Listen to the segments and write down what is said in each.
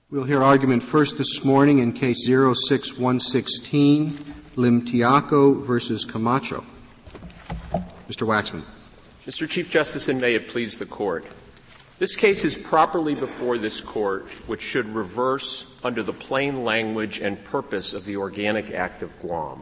We'll hear argument first this morning in Case 06116, Limtiaco versus Camacho. Mr. Waxman. Mr. Chief Justice, and may it please the Court. This case is properly before this Court, which should reverse under the plain language and purpose of the Organic Act of Guam.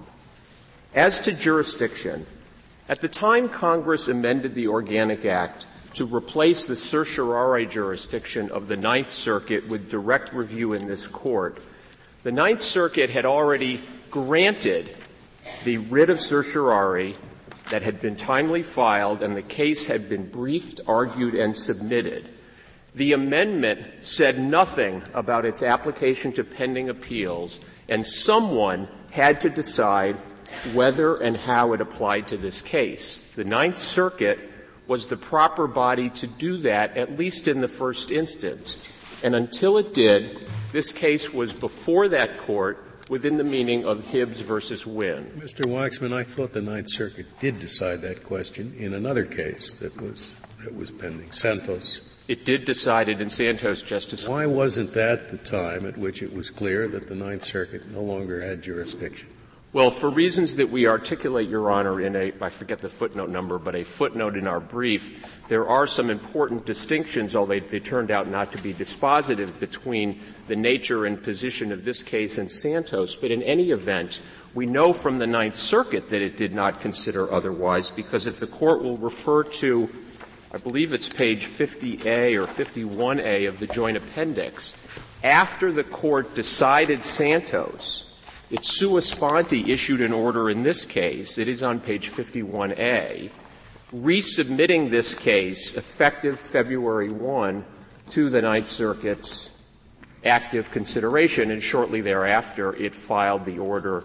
As to jurisdiction, at the time Congress amended the Organic Act to replace the certiorari jurisdiction of the Ninth Circuit with direct review in this Court, the Ninth Circuit had already granted the writ of certiorari that had been timely filed, and the case had been briefed, argued, and submitted. The amendment said nothing about its application to pending appeals, and someone had to decide whether and how it applied to this case. The Ninth Circuit was the proper body to do that, at least in the first instance. And until it did, this case was before that court within the meaning of Hibbs versus Wynn. Mr. Waxman, I thought the Ninth Circuit did decide that question in another case that was pending, Santos. It did decide it in Santos, Justice. Why wasn't that the time at which it was clear that the Ninth Circuit no longer had jurisdiction? Well, for reasons that we articulate, Your Honor, in I forget the footnote number, but a footnote in our brief, there are some important distinctions, although they turned out not to be dispositive, between the nature and position of this case and Santos. But in any event, we know from the Ninth Circuit that it did not consider otherwise, because if the Court will refer to, I believe it's page 50A or 51A of the Joint Appendix, after the Court decided Santos, it sua sponte issued an order in this case, it is on page 51A, resubmitting this case effective February 1 to the Ninth Circuit's active consideration, and shortly thereafter it filed the order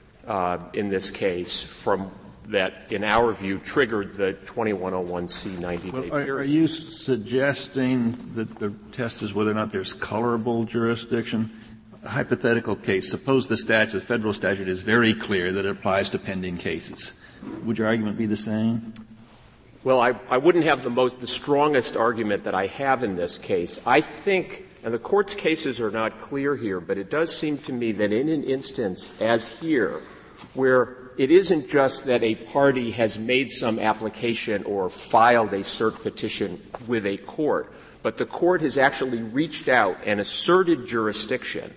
in this case from that, in our view, triggered the 2101C 90-day period. Are you suggesting that the test is whether or not there's colorable jurisdiction? A hypothetical case, suppose the federal statute is very clear that it applies to pending cases. Would your argument be the same? Well, I wouldn't have the strongest argument that I have in this case. I think, and the Court's cases are not clear here, but it does seem to me that in an instance as here, where it isn't just that a party has made some application or filed a cert petition with a court, but the Court has actually reached out and asserted jurisdiction,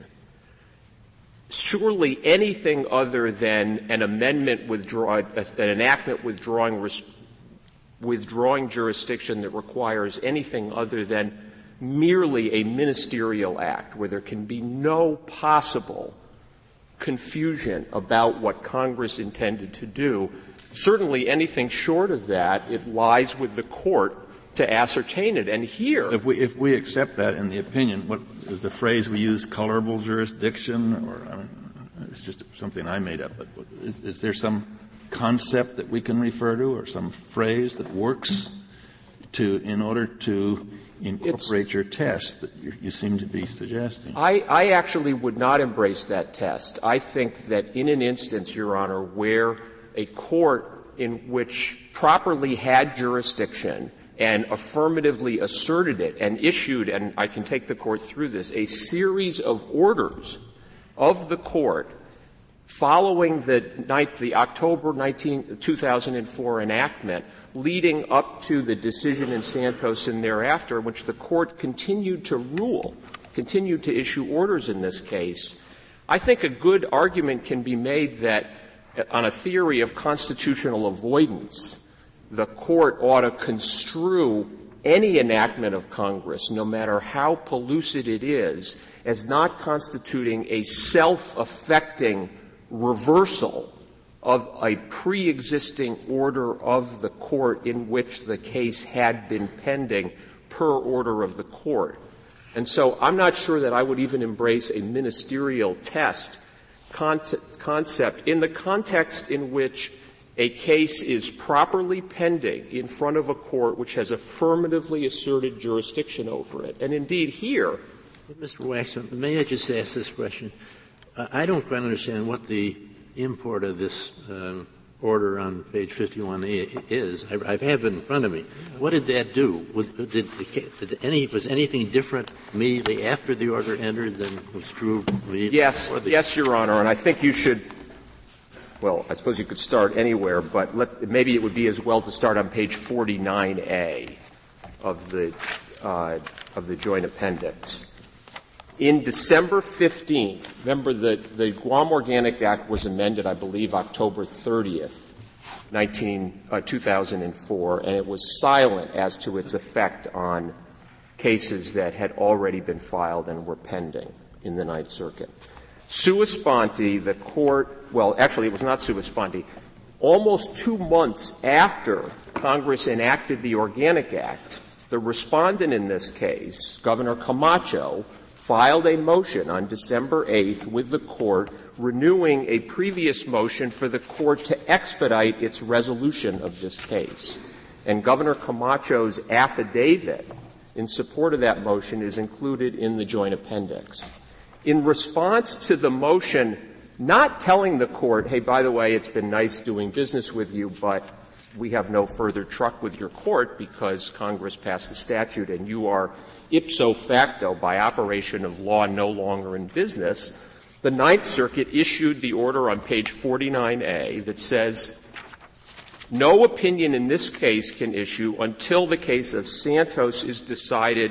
surely anything other than an amendment an enactment withdrawing jurisdiction that requires anything other than merely a ministerial act where there can be no possible confusion about what Congress intended to do, certainly anything short of that, it lies with the Court to ascertain it. And here, if we accept that in the opinion, what is the phrase we use, colorable jurisdiction, or it's just something I made up, but is there some concept that we can refer to or some phrase that works in order to incorporate your test that you seem to be suggesting? I actually would not embrace that test. I think that in an instance, Your Honor, where a court in which properly had jurisdiction and affirmatively asserted it and issued, and I can take the Court through this, a series of orders of the Court following the October 2004 enactment, leading up to the decision in Santos and thereafter, which the Court continued to issue orders in this case, I think a good argument can be made that on a theory of constitutional avoidance, the Court ought to construe any enactment of Congress, no matter how pellucid it is, as not constituting a self-affecting reversal of a pre-existing order of the Court in which the case had been pending per order of the Court. And so I'm not sure that I would even embrace a ministerial test concept in the context in which a case is properly pending in front of a court which has affirmatively asserted jurisdiction over it. And indeed here, Mr. Waxman, may I just ask this question? I don't quite understand what the import of this order on page 51A is. I have it in front of me. What did that do? Was anything different immediately after the order entered than was true immediately before? Yes, Your Honor, and I think you should. Well, I suppose you could start anywhere, but maybe it would be as well to start on page 49A of the Joint Appendix. In December 15th, remember the Guam Organic Act was amended, I believe, October 30th, 2004, and it was silent as to its effect on cases that had already been filed and were pending in the Ninth Circuit. Sua sponte, the court, well, actually it was not sua sponte, almost 2 months after Congress enacted the Organic Act, the respondent in this case, Governor Camacho, filed a motion on December 8th with the court renewing a previous motion for the court to expedite its resolution of this case. And Governor Camacho's affidavit in support of that motion is included in the Joint Appendix. In response to the motion, not telling the court, hey, by the way, it's been nice doing business with you, but we have no further truck with your court because Congress passed the statute and you are ipso facto, by operation of law, no longer in business, the Ninth Circuit issued the order on page 49A that says, no opinion in this case can issue until the case of Santos is decided,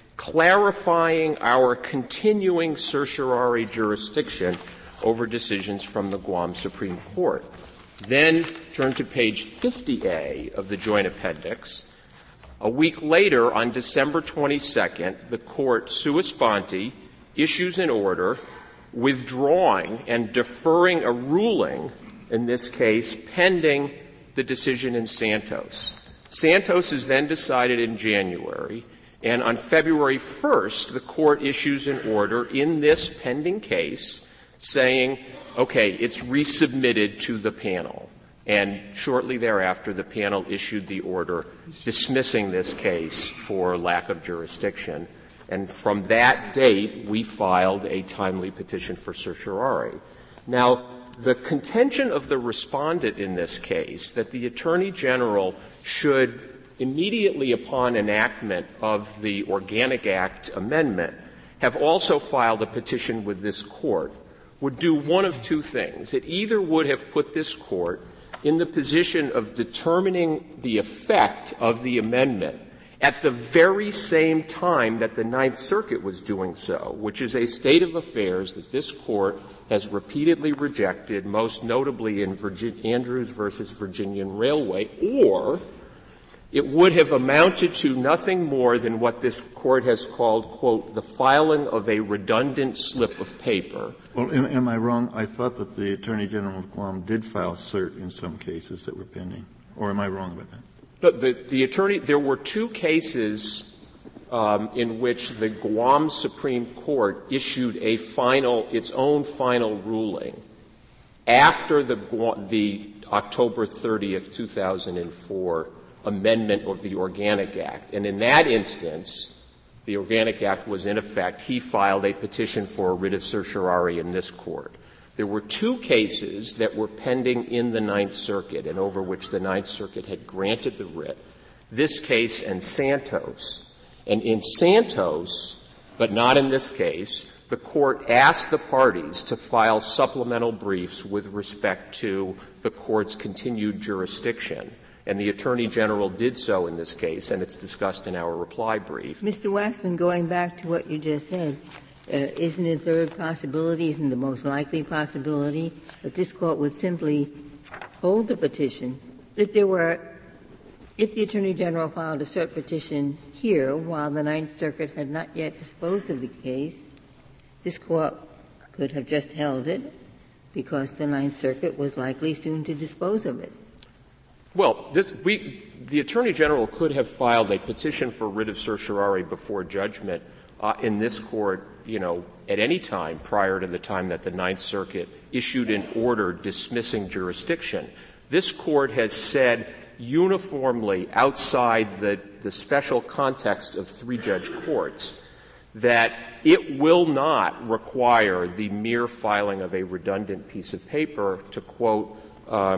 clarifying our continuing certiorari jurisdiction over decisions from the Guam Supreme Court. Then turn to page 50A of the Joint Appendix. A week later, on December 22nd, the court, sua sponte, issues an order withdrawing and deferring a ruling, in this case, pending the decision in Santos. Santos is then decided in January, and on February 1st, the court issues an order in this pending case saying, okay, it's resubmitted to the panel. And shortly thereafter, the panel issued the order dismissing this case for lack of jurisdiction. And from that date, we filed a timely petition for certiorari. Now, the contention of the respondent in this case that the Attorney General should, immediately upon enactment of the Organic Act amendment, have also filed a petition with this court, would do one of two things. It either would have put this court in the position of determining the effect of the amendment at the very same time that the Ninth Circuit was doing so, which is a state of affairs that this court has repeatedly rejected, most notably in Andrews versus Virginian Railway, or it would have amounted to nothing more than what this court has called, quote, the filing of a redundant slip of paper. Well, am I wrong? I thought that the Attorney General of Guam did file cert in some cases that were pending. Or am I wrong about that? But there were two cases in which the Guam Supreme Court issued its own final ruling after the October 30th, 2004 amendment of the Organic Act. And in that instance, the Organic Act was in effect. He filed a petition for a writ of certiorari in this court. There were two cases that were pending in the Ninth Circuit and over which the Ninth Circuit had granted the writ. This case and Santos. And in Santos, but not in this case, the court asked the parties to file supplemental briefs with respect to the court's continued jurisdiction. And the Attorney General did so in this case, and it's discussed in our reply brief. Mr. Waxman, going back to what you just said, isn't it a third possibility, isn't the most likely possibility that this court would simply hold the petition if the Attorney General filed a cert petition here while the Ninth Circuit had not yet disposed of the case, this court could have just held it because the Ninth Circuit was likely soon to dispose of it? Well, the Attorney General could have filed a petition for writ of certiorari before judgment in this court, at any time prior to the time that the Ninth Circuit issued an order dismissing jurisdiction. This court has said uniformly outside the special context of three-judge courts that it will not require the mere filing of a redundant piece of paper to, quote,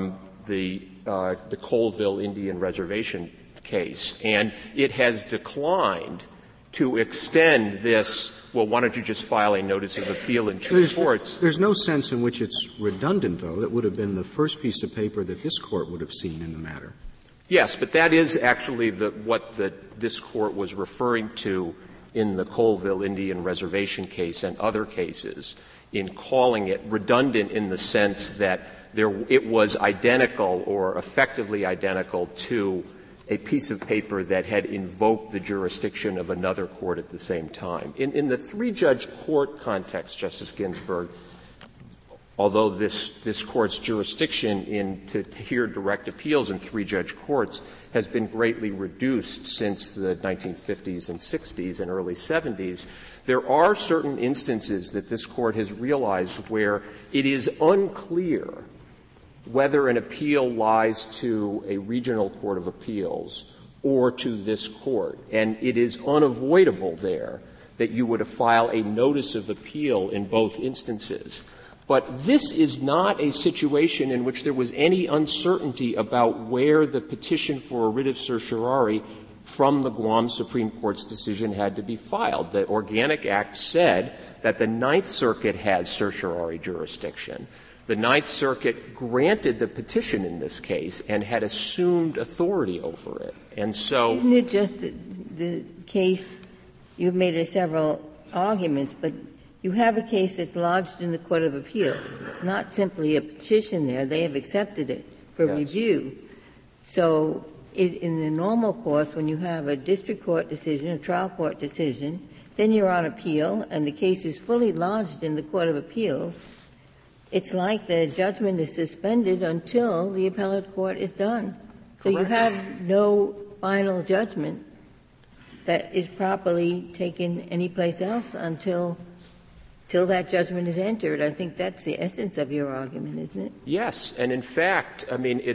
the Colville Indian Reservation case, and it has declined to extend this, well, why don't you just file a notice of appeal in two courts? There's no sense in which it's redundant, though. That would have been the first piece of paper that this Court would have seen in the matter. Yes, but that is actually what this Court was referring to in the Colville Indian Reservation case and other cases, in calling it redundant in the sense that it was identical or effectively identical to a piece of paper that had invoked the jurisdiction of another court at the same time. In the three-judge court context, Justice Ginsburg, although this Court's jurisdiction to hear direct appeals in three-judge courts has been greatly reduced since the 1950s and 60s and early 70s, there are certain instances that this Court has realized where it is unclear whether an appeal lies to a regional court of appeals or to this Court. And it is unavoidable there that you would file a notice of appeal in both instances. But this is not a situation in which there was any uncertainty about where the petition for a writ of certiorari from the Guam Supreme Court's decision had to be filed. The Organic Act said that the Ninth Circuit has certiorari jurisdiction. The Ninth Circuit granted the petition in this case and had assumed authority over it. And so — Isn't it just the case — you've made several arguments, but you have a case that's lodged in the Court of Appeals. It's not simply a petition there. They have accepted it for review. So in the normal course, when you have a district court decision, a trial court decision, then you're on appeal and the case is fully lodged in the Court of Appeals. It's like the judgment is suspended until the appellate court is done. So you have no final judgment that is properly taken anyplace else until that judgment is entered. I think that's the essence of your argument, isn't it? Yes. And in fact, I mean,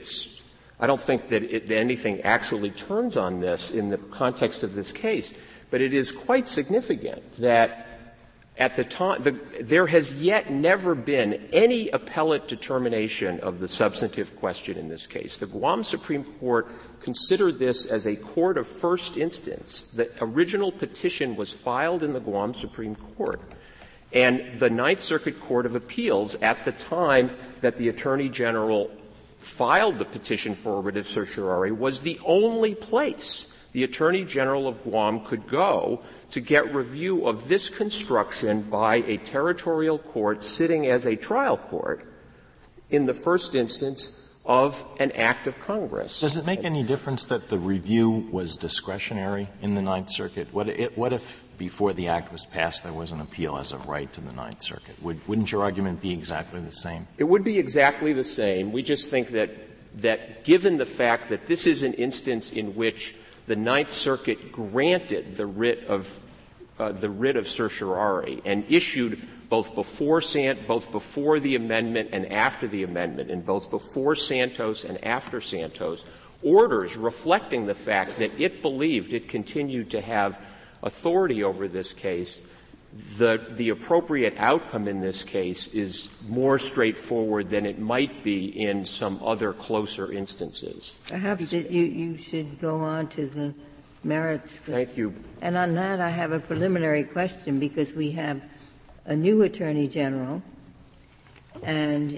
I don't think that anything actually turns on this in the context of this case, but it is quite significant that at the time, there has yet never been any appellate determination of the substantive question in this case. The Guam Supreme Court considered this as a court of first instance. The original petition was filed in the Guam Supreme Court. And the Ninth Circuit Court of Appeals, at the time that the Attorney General filed the petition for a writ of certiorari, was the only place the Attorney General of Guam could go to get review of this construction by a territorial court sitting as a trial court in the first instance of an act of Congress. Does it make any difference that the review was discretionary in the Ninth Circuit? What if before the act was passed there was an appeal as a right to the Ninth Circuit? Wouldn't your argument be exactly the same? It would be exactly the same. We just think that given the fact that this is an instance in which the Ninth Circuit granted the writ of certiorari and issued both before the amendment and after the amendment, and both before Santos and after Santos, orders reflecting the fact that it believed it continued to have authority over this case. The appropriate outcome in this case is more straightforward than it might be in some other closer instances. Perhaps you should go on to the merits. Thank you. And on that, I have a preliminary question, because we have a new Attorney General, and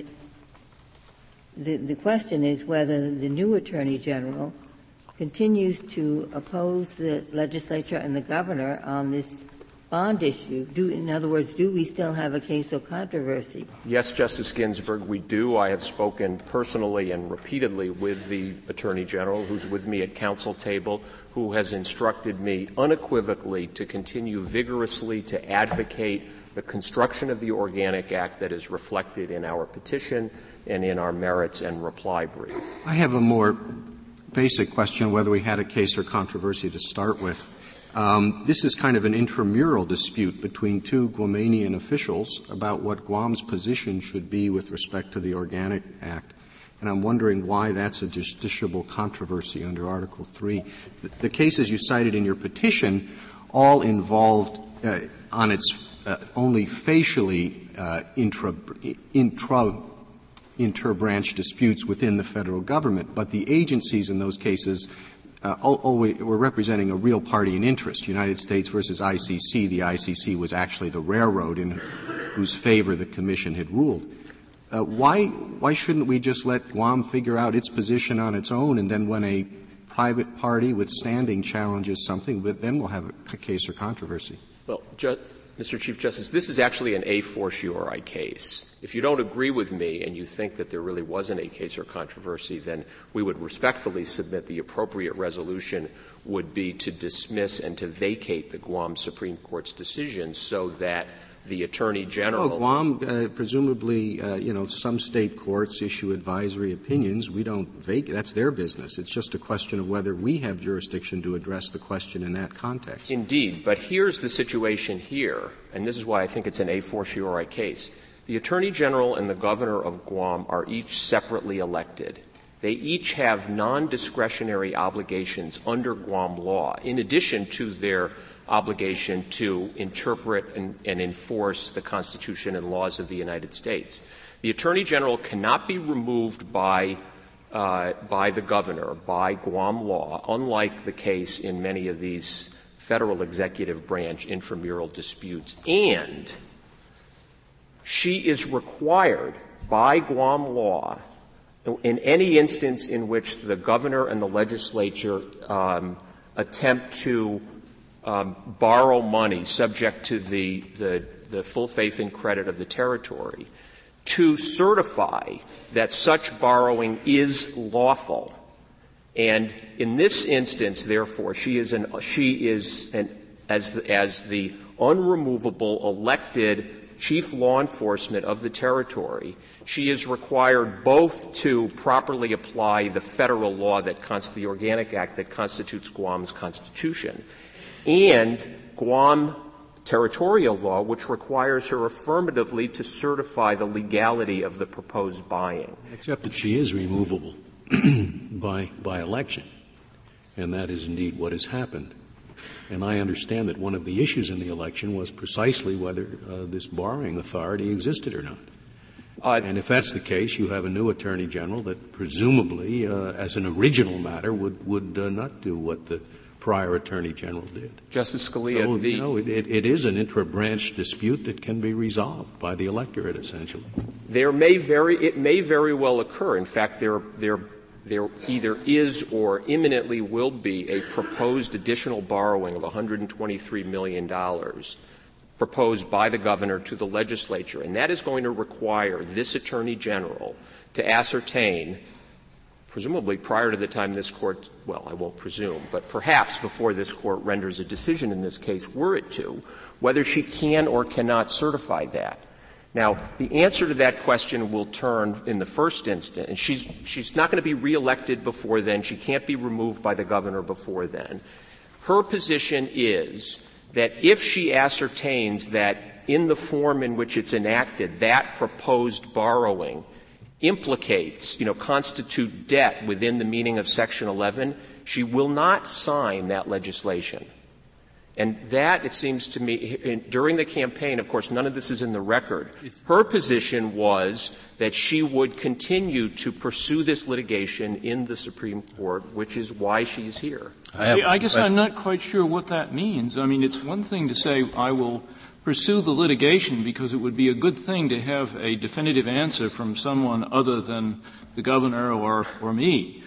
the question is whether the new Attorney General continues to oppose the legislature and the governor on this bond issue. In other words, do we still have a case of controversy? Yes, Justice Ginsburg, we do. I have spoken personally and repeatedly with the Attorney General, who's with me at council table, who has instructed me unequivocally to continue vigorously to advocate the construction of the Organic Act that is reflected in our petition and in our merits and reply brief. I have a more basic question, whether we had a case or controversy to start with. This is kind of an intramural dispute between two Guamanian officials about what Guam's position should be with respect to the Organic Act. And I'm wondering why that's a justiciable controversy under Article 3. The cases you cited in your petition all involved, on its only facially inter-branch disputes within the federal government. But the agencies in those cases were representing a real party in interest. United States versus ICC. The ICC was actually the railroad in whose favor the Commission had ruled. Why shouldn't we just let Guam figure out its position on its own, and then when a private party with standing challenges something, but then we'll have a case or controversy? Well, Mr. Chief Justice, this is actually an a fortiori case. If you don't agree with me and you think that there really wasn't a case or controversy, then we would respectfully submit the appropriate resolution would be to dismiss and to vacate the Guam Supreme Court's decision so that the Attorney General. Well, Guam, presumably, some state courts issue advisory opinions. We don't vacate. That's their business. It's just a question of whether we have jurisdiction to address the question in that context. Indeed. But here's the situation here, and this is why I think it's an a fortiori case. The Attorney General and the Governor of Guam are each separately elected. They each have non-discretionary obligations under Guam law, in addition to their obligation to interpret and enforce the Constitution and laws of the United States. The Attorney General cannot be removed by the Governor, by Guam law, unlike the case in many of these federal executive branch intramural disputes. And she is required by Guam law in any instance in which the Governor and the legislature attempt to borrow money subject to the full faith and credit of the territory, to certify that such borrowing is lawful. And in this instance, therefore, she is as the unremovable elected chief law enforcement of the territory, she is required both to properly apply the federal law the Organic Act that constitutes Guam's Constitution, and Guam territorial law, which requires her affirmatively to certify the legality of the proposed buying. Except that she is removable by election, and that is indeed what has happened. And I understand that one of the issues in the election was precisely whether this borrowing authority existed or not. And if that's the case, you have a new Attorney General that presumably, as an original matter, would not do what the prior Attorney General did. Justice Scalia, so, it is an intra-branch dispute that can be resolved by the electorate, essentially. It may very well occur. In fact, there either is or imminently will be a proposed additional borrowing of $123 million proposed by the Governor to the legislature, and that is going to require this Attorney General to ascertain, presumably prior to the time this Court, well, I won't presume, but perhaps before this Court renders a decision in this case, were it to, whether she can or cannot certify that. Now, the answer to that question will turn in the first instance, and she's not going to be reelected before then. She can't be removed by the Governor before then. Her position is that if she ascertains that in the form in which it's enacted, that proposed borrowing implicates, constitute debt within the meaning of Section 11, she will not sign that legislation. And that, it seems to me, during the campaign, of course, none of this is in the record. Her position was that she would continue to pursue this litigation in the Supreme Court, which is why she's here. I guess I'm not quite sure what that means. I mean, it's one thing to say, I will pursue the litigation because it would be a good thing to have a definitive answer from someone other than the Governor or me.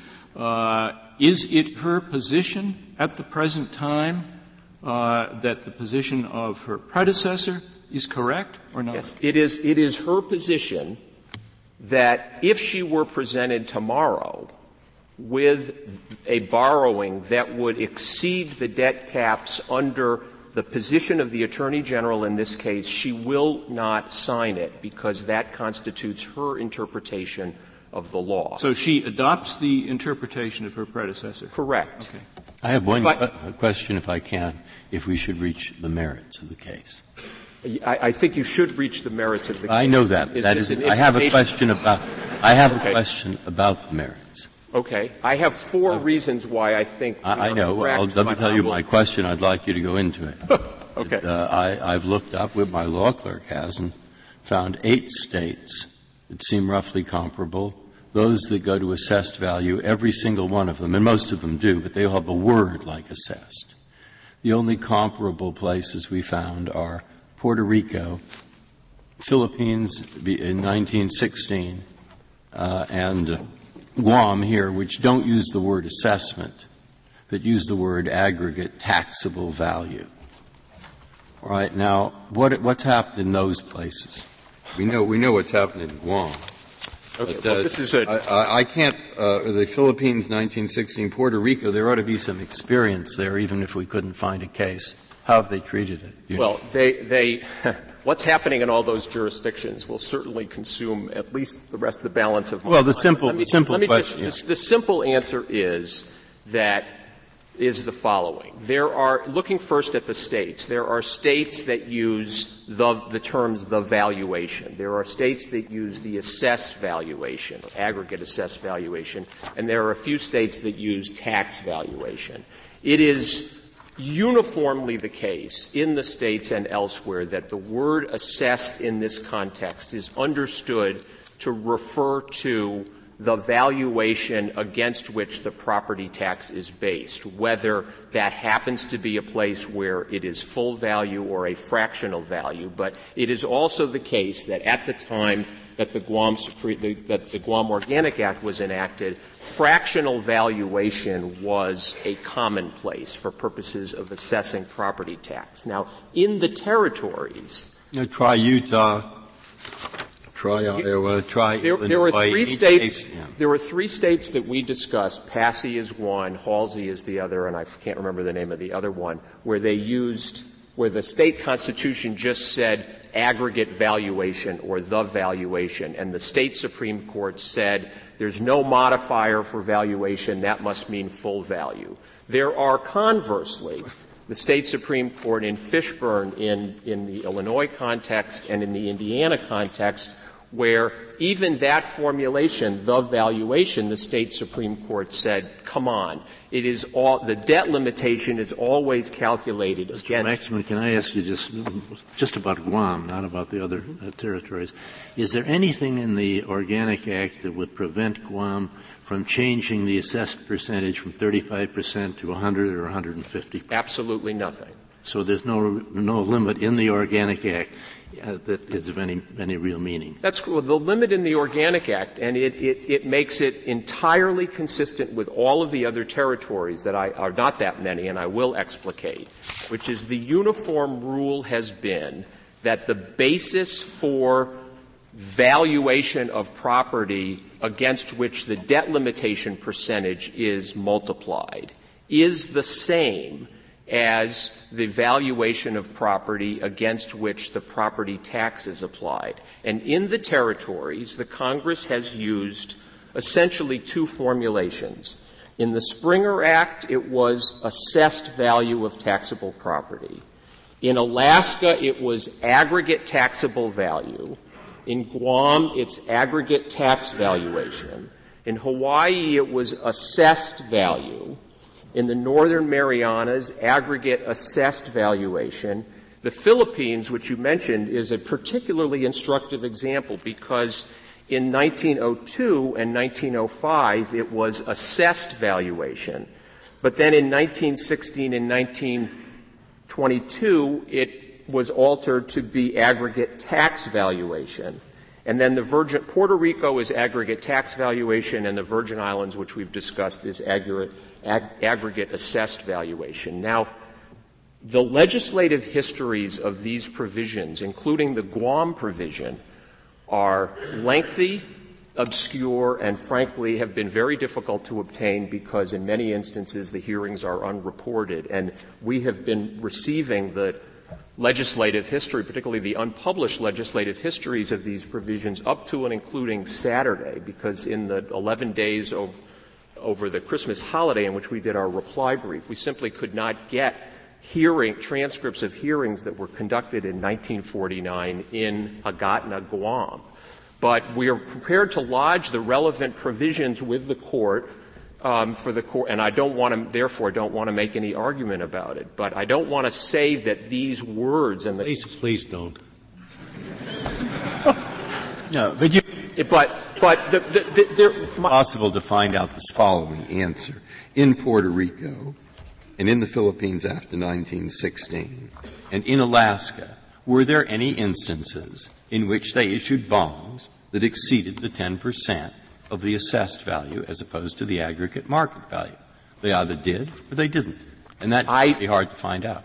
Is it her position at the present time that the position of her predecessor is correct or not? Yes, it is her position that if she were presented tomorrow with a borrowing that would exceed the debt caps under the position of the Attorney General in this case, she will not sign it because that constitutes her interpretation of the law. So she adopts the interpretation of her predecessor? Correct. Okay. I have one question, if I can, if we should reach the merits of the case. I think you should reach the merits of the case. I know that. I have a question about the merits. Okay. I have four reasons why I think I know. Let me tell you my question. I'd like you to go into it. Okay. I've looked up what my law clerk has and found 8 states that seem roughly comparable. Those that go to assessed value, every single one of them, and most of them do, but they all have a word like assessed. The only comparable places we found are Puerto Rico, Philippines in 1916, and Guam here, which don't use the word assessment, but use the word aggregate taxable value. All right. Now, what's happened in those places? We know what's happened in Guam. Okay, But, well, this is I can't, the Philippines, 1916, Puerto Rico, there ought to be some experience there, even if we couldn't find a case. How have they treated it? Well, they what's happening in all those jurisdictions will certainly consume at least the rest of the balance of my Well, time. the simple question. The simple answer is the following. There are, looking first at the states, there are states that use the terms the valuation. There are states that use the assessed valuation, aggregate assessed valuation, and there are a few states that use tax valuation. It is uniformly the case in the states and elsewhere that the word assessed in this context is understood to refer to the valuation against which the property tax is based, whether that happens to be a place where it is full value or a fractional value. But it is also the case that at the time that the Guam Organic Act was enacted, fractional valuation was a commonplace for purposes of assessing property tax. Now, in the territories, Try Utah. Try Iowa, try Illinois. There were three states. Yeah. There were three states that we discussed. Passy is one, Halsey is the other, and I can't remember the name of the other one, where the state constitution just said aggregate valuation or the valuation, and the state Supreme Court said there's no modifier for valuation, that must mean full value. There are conversely the state Supreme Court in Fishburne in the Illinois context and in the Indiana context, where even that formulation, the valuation, the state Supreme Court said, come on, it is the debt limitation is always calculated Mr. against. Waxman, can I ask you just about Guam, not about the other territories? Is there anything in the Organic Act that would prevent Guam from changing the assessed percentage from 35% to 100 or 150%? Absolutely nothing. So there's no limit in the Organic Act that is of any real meaning. That's cool. The limit in the Organic Act, and it makes it entirely consistent with all of the other territories that are not that many, and I will explicate, which is the uniform rule has been that the basis for valuation of property against which the debt limitation percentage is multiplied is the same as the valuation of property against which the property tax is applied. And in the territories, the Congress has used essentially two formulations. In the Springer Act, it was assessed value of taxable property. In Alaska, it was aggregate taxable value. In Guam, it's aggregate tax valuation. In Hawaii, it was assessed value. In the Northern Marianas, aggregate assessed valuation. The Philippines, which you mentioned, is a particularly instructive example because in 1902 and 1905, it was assessed valuation. But then in 1916 and 1922, it was altered to be aggregate tax valuation. And then Puerto Rico is aggregate tax valuation, and the Virgin Islands, which we've discussed, is aggregate assessed valuation. Now, the legislative histories of these provisions, including the Guam provision, are lengthy, obscure, and frankly have been very difficult to obtain because in many instances the hearings are unreported. And we have been receiving the legislative history, particularly the unpublished legislative histories of these provisions up to and including Saturday, because in the 11 days over the Christmas holiday in which we did our reply brief, we simply could not get transcripts of hearings that were conducted in 1949 in Agatna, Guam. But we are prepared to lodge the relevant provisions with the court for the court, and I don't want to make any argument about it. But I don't want to say that these words and Please don't. No, but possible to find out this following answer. In Puerto Rico and in the Philippines after 1916 and in Alaska, were there any instances in which they issued bonds that exceeded the 10% of the assessed value as opposed to the aggregate market value? They either did or they didn't. And that would be hard to find out.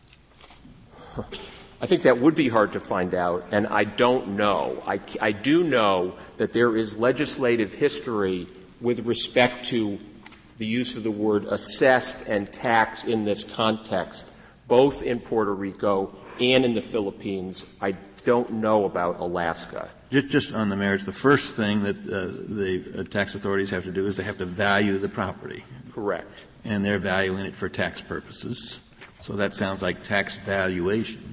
I think that would be hard to find out, and I don't know. I do know that there is legislative history with respect to the use of the word assessed and tax in this context, both in Puerto Rico and in the Philippines. I don't know about Alaska. Just on the merits, the first thing that the tax authorities have to do is they have to value the property. Correct. And they're valuing it for tax purposes. So that sounds like tax valuation.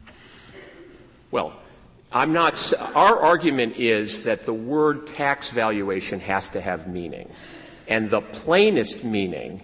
Well, our argument is that the word tax valuation has to have meaning. And the plainest meaning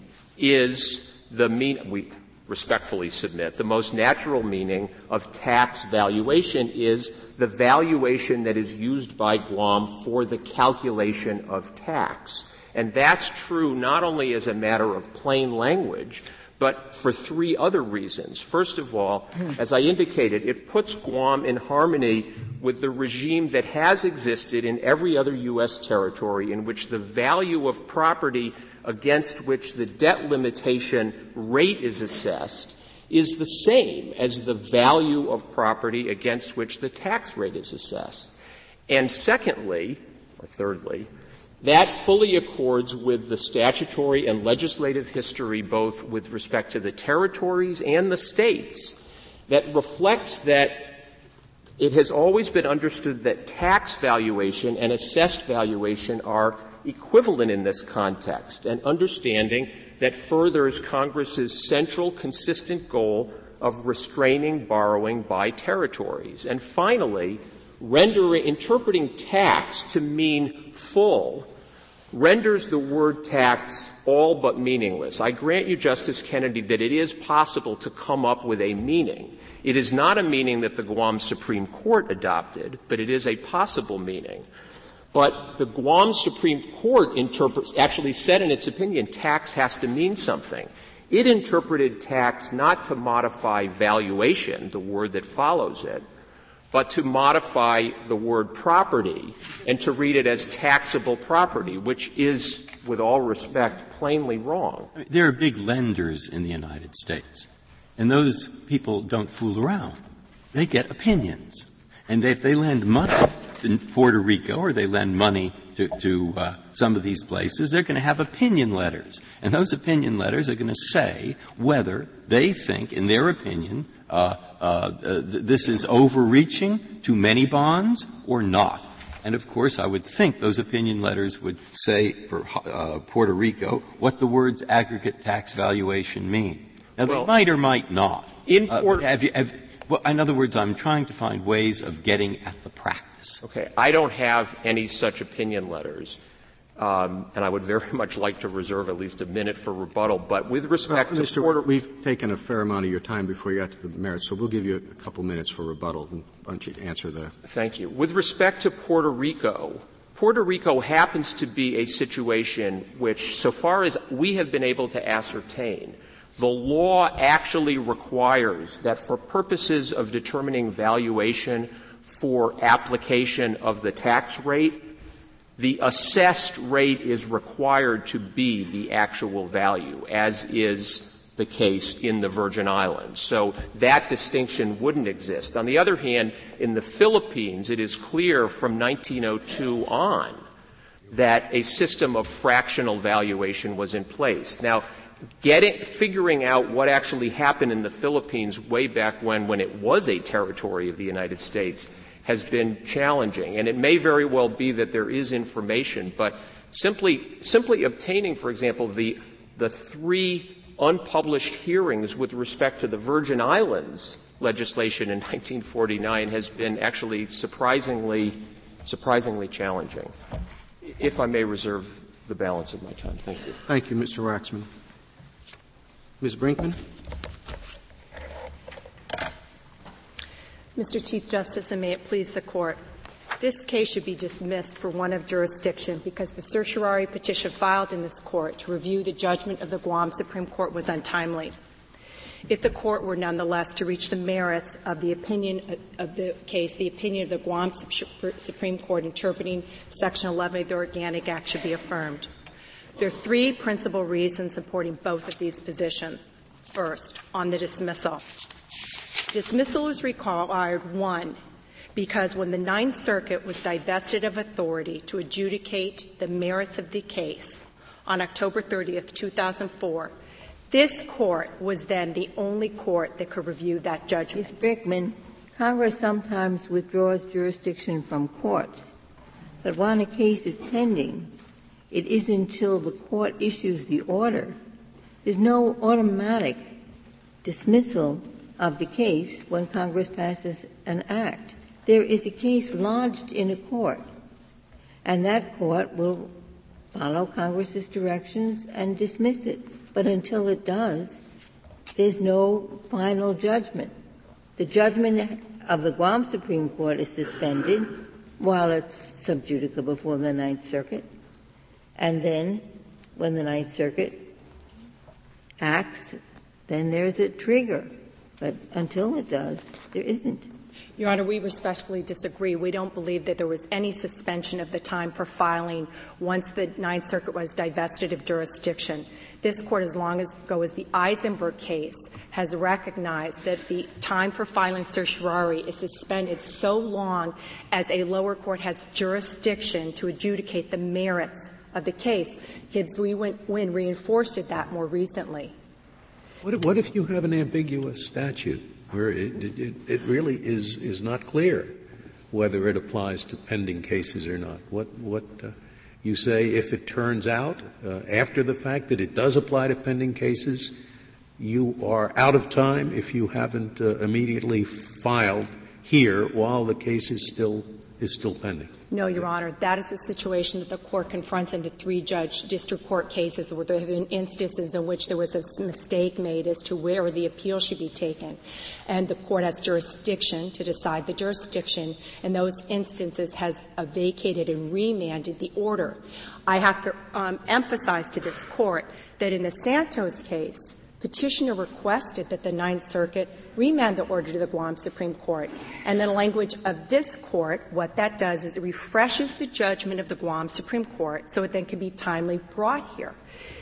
is we respectfully submit, the most natural meaning of tax valuation is the valuation that is used by Guam for the calculation of tax. And that's true not only as a matter of plain language, but for three other reasons. First of all, as I indicated, it puts Guam in harmony with the regime that has existed in every other U.S. territory in which the value of property against which the debt limitation rate is assessed is the same as the value of property against which the tax rate is assessed. And secondly, or thirdly, that fully accords with the statutory and legislative history, both with respect to the territories and the states, that reflects that it has always been understood that tax valuation and assessed valuation are equivalent in this context, and understanding that furthers Congress's central consistent goal of restraining borrowing by territories. And finally, interpreting tax to mean full renders the word tax all but meaningless. I grant you, Justice Kennedy, that it is possible to come up with a meaning. It is not a meaning that the Guam Supreme Court adopted, but it is a possible meaning. But the Guam Supreme Court actually said in its opinion tax has to mean something. It interpreted tax not to modify valuation, the word that follows it, but to modify the word property and to read it as taxable property, which is, with all respect, plainly wrong. There are big lenders in the United States, and those people don't fool around. They get opinions. And if they lend money in Puerto Rico or they lend money to some of these places, they're going to have opinion letters. And those opinion letters are going to say whether they think, in their opinion, this is overreaching to many bonds or not. And, of course, I would think those opinion letters would say for Puerto Rico what the words aggregate tax valuation mean. Now, they might or might not. In other words, I'm trying to find ways of getting at the practice. Okay. I don't have any such opinion letters. And I would very much like to reserve at least a minute for rebuttal. But with respect to Mr. Porter, we've taken a fair amount of your time before you got to the merits, so we'll give you a couple minutes for rebuttal and why don't you answer the. Thank you. With respect to Puerto Rico happens to be a situation which, so far as we have been able to ascertain, the law actually requires that for purposes of determining valuation for application of the tax rate, the assessed rate is required to be the actual value, as is the case in the Virgin Islands. So that distinction wouldn't exist. On the other hand, in the Philippines, it is clear from 1902 on that a system of fractional valuation was in place. Now, figuring out what actually happened in the Philippines way back when it was a territory of the United States has been challenging. And it may very well be that there is information, but simply obtaining, for example, the three unpublished hearings with respect to the Virgin Islands legislation in 1949 has been actually surprisingly challenging. If I may reserve the balance of my time. Thank you. Thank you, Mr. Waxman. Ms. Brinkman? Mr. Chief Justice, and may it please the Court, This case should be dismissed for want of jurisdiction because the certiorari petition filed in this court to review the judgment of the Guam Supreme Court was untimely. If the court were nonetheless to reach the merits of the opinion of the case, the opinion of the Guam Supreme Court interpreting Section 11 of the Organic Act should be affirmed. There are three principal reasons supporting both of these positions. First, on the dismissal. Dismissal is required, one, because when the Ninth Circuit was divested of authority to adjudicate the merits of the case on October 30th, 2004, this court was then the only court that could review that judgment. Ms. Brickman, Congress sometimes withdraws jurisdiction from courts, but when a case is pending, it isn't until the court issues the order. There's no automatic dismissal of the case when Congress passes an act. There is a case lodged in a court, and that court will follow Congress's directions and dismiss it. But until it does, there's no final judgment. The judgment of the Guam Supreme Court is suspended while it's sub judice before the Ninth Circuit. And then when the Ninth Circuit acts, then there's a trigger. But until it does, there isn't. Your Honor, we respectfully disagree. We don't believe that there was any suspension of the time for filing once the Ninth Circuit was divested of jurisdiction. This Court, as long ago as the Eisenberg case, has recognized that the time for filing certiorari is suspended so long as a lower court has jurisdiction to adjudicate the merits of the case. Hibbs v. Wynn reinforced that more recently. What if you have an ambiguous statute where it really is not clear whether it applies to pending cases or not? What you say, if it turns out after the fact that it does apply to pending cases, you are out of time if you haven't immediately filed here while the case is still pending? No, Your Honor. That is the situation that the Court confronts in the three-judge district court cases where there have been instances in which there was a mistake made as to where the appeal should be taken. And the Court has jurisdiction to decide the jurisdiction, and those instances has vacated and remanded the order. I have to emphasize to this Court that in the Santos case, Petitioner requested that the Ninth Circuit remand the order to the Guam Supreme Court. And the language of this Court, what that does is it refreshes the judgment of the Guam Supreme Court so it then can be timely brought here.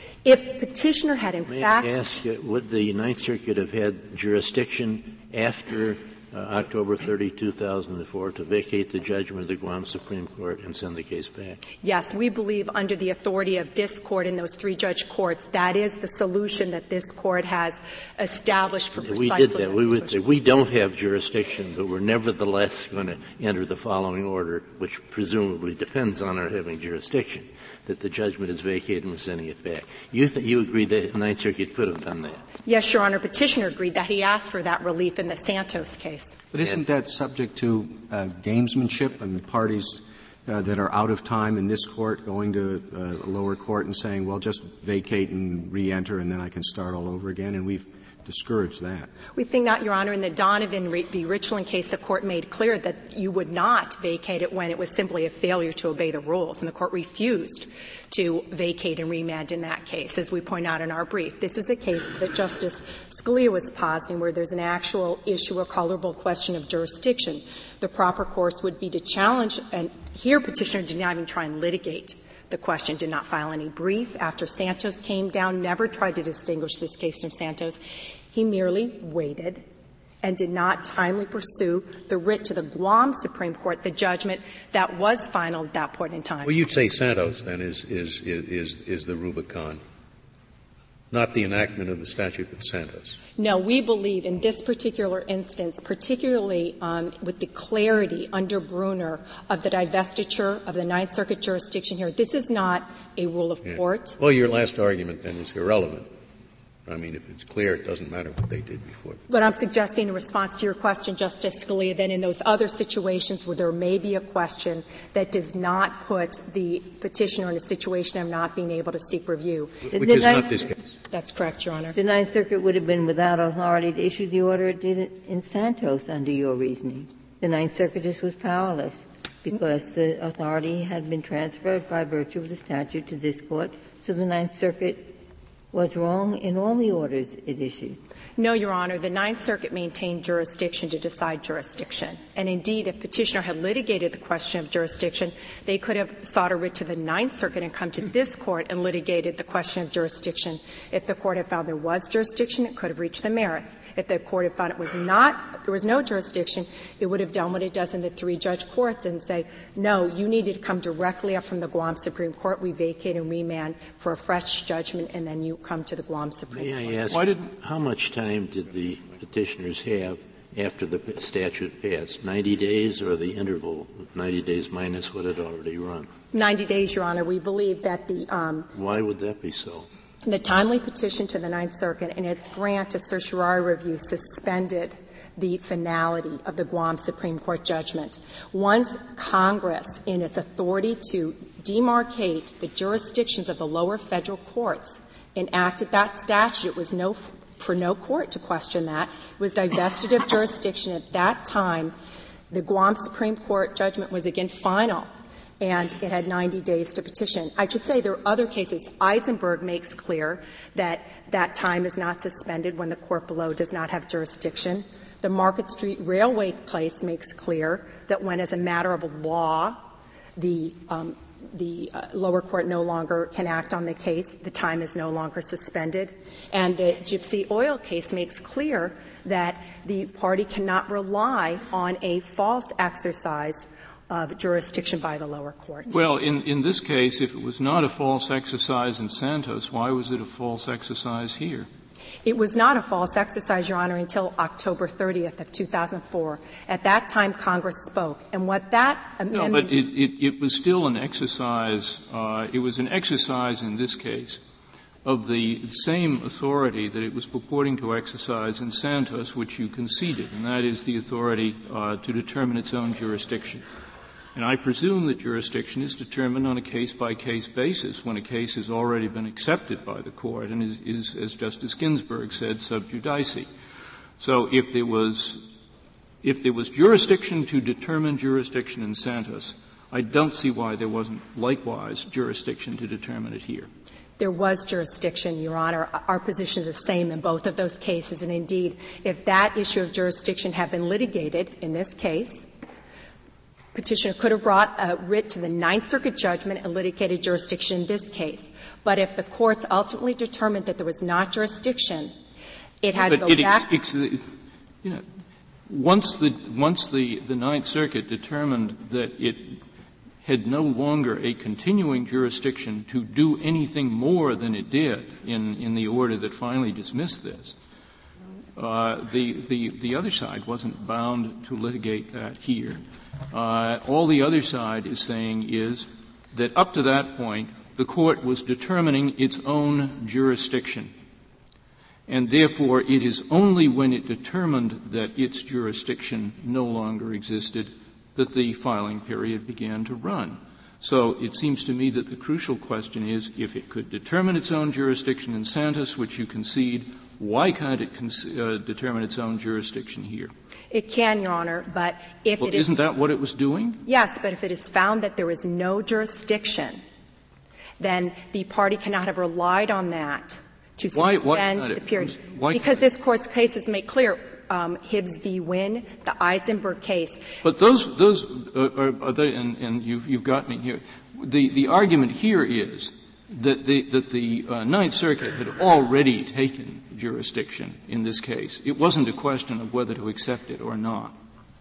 If Petitioner had in fact — May I ask, would the Ninth Circuit have had jurisdiction after October 30, 2004 to vacate the judgment of the Guam Supreme Court and send the case back? Yes. We believe under the authority of this Court and those three-judge courts, that is the solution that this Court has established for precisely. If we did that, we would say we don't have jurisdiction, but we're nevertheless going to enter the following order, which presumably depends on our having jurisdiction, that the judgment is vacated and we're sending it back. You agree that the Ninth Circuit could have done that? Yes, Your Honor. Petitioner agreed that he asked for that relief in the Santos case. But isn't that subject to gamesmanship and parties that are out of time in this court going to a lower court and saying, well, just vacate and re-enter and then I can start all over again? And we've discouraged that. We think not, Your Honor. In the Donovan v. Richland case, the Court made clear that you would not vacate it when it was simply a failure to obey the rules, and the Court refused to vacate and remand in that case, as we point out in our brief. This is a case that Justice Scalia was positing where there's an actual issue, a colorable question of jurisdiction. The proper course would be to challenge, and here Petitioner did not even try and litigate the question, did not file any brief after Santos came down, never tried to distinguish this case from Santos. He merely waited and did not timely pursue the writ to the Guam Supreme Court, the judgment that was final at that point in time. Well, you'd say Santos, then, is the Rubicon, not the enactment of the statute, but Santos. No, we believe in this particular instance, particularly with the clarity under Bruner of the divestiture of the Ninth Circuit jurisdiction here, this is not a rule of court. Well, your last argument, then, is irrelevant. I mean, if it's clear, it doesn't matter what they did before. But I'm suggesting in response to your question, Justice Scalia, that in those other situations where there may be a question that does not put the Petitioner in a situation of not being able to seek review. Which is not this case. That's correct, Your Honor. The Ninth Circuit would have been without authority to issue the order it did in Santos under your reasoning. The Ninth Circuit just was powerless. because the authority had been transferred by virtue of the statute to this Court, so the Ninth Circuit was wrong in all the orders it issued. No, Your Honor. The Ninth Circuit maintained jurisdiction to decide jurisdiction. And indeed, if Petitioner had litigated the question of jurisdiction, they could have sought a writ to the Ninth Circuit and come to this Court and litigated the question of jurisdiction. If the Court had found there was jurisdiction, it could have reached the merits. If the Court had found it was not, there was no jurisdiction, it would have done what it does in the 3-judge courts and say, no, you needed to come directly up from the Guam Supreme Court. We vacate and remand for a fresh judgment, and then you come to the Guam Supreme Court. May I ask, how much time did the petitioners have after the statute passed? 90 days or the interval 90 days minus what had already run? 90 days, Your Honor. We believe that the Why would that be so? The timely petition to the Ninth Circuit and its grant of certiorari review suspended the finality of the Guam Supreme Court judgment. Once Congress, in its authority to demarcate the jurisdictions of the lower federal courts, enacted that statute, it was for no court to question that. It was divested of jurisdiction. At that time, the Guam Supreme Court judgment was again final, and it had 90 days to petition. I should say there are other cases. Eisenberg makes clear that that time is not suspended when the court below does not have jurisdiction. The Market Street Railway case makes clear that when, as a matter of law, the lower court no longer can act on the case, the time is no longer suspended. And the Gypsy Oil case makes clear that the party cannot rely on a false exercise of jurisdiction by the lower court. Well, in this case, if it was not a false exercise in Santos, why was it a false exercise here? It was not a false exercise, Your Honor, until October 30th of 2004. At that time, Congress spoke. And what that amendment — No, but it was still an exercise it was an exercise in this case of the same authority that it was purporting to exercise in Santos, which you conceded, and that is the authority to determine its own jurisdiction. And I presume that jurisdiction is determined on a case-by-case basis when a case has already been accepted by the court and is, as Justice Ginsburg said, sub judice. So if there was jurisdiction to determine jurisdiction in Santos, I don't see why there wasn't likewise jurisdiction to determine it here. There was jurisdiction, Your Honor. Our position is the same in both of those cases. And indeed, if that issue of jurisdiction had been litigated in this case, Petitioner could have brought a writ to the Ninth Circuit judgment and litigated jurisdiction in this case. But if the courts ultimately determined that there was not jurisdiction, it had to go back. Once the Ninth Circuit determined that it had no longer a continuing jurisdiction to do anything more than it did in the order that finally dismissed this, the other side wasn't bound to litigate that here. All the other side is saying is that up to that point, the Court was determining its own jurisdiction. And therefore, it is only when it determined that its jurisdiction no longer existed that the filing period began to run. So it seems to me that the crucial question is, if it could determine its own jurisdiction in Santos, which you concede, why can't it determine its own jurisdiction here? It can, Your Honor, but if it is — Isn't that what it was doing? Yes, but if it is found that there is no jurisdiction, then the party cannot have relied on that to suspend the period. Because this Court's cases make clear, Hibbs v. Wynn, the Eisenberg case. But those are they, and you've got me here. The argument here is that the Ninth Circuit had already taken jurisdiction in this case. It wasn't a question of whether to accept it or not.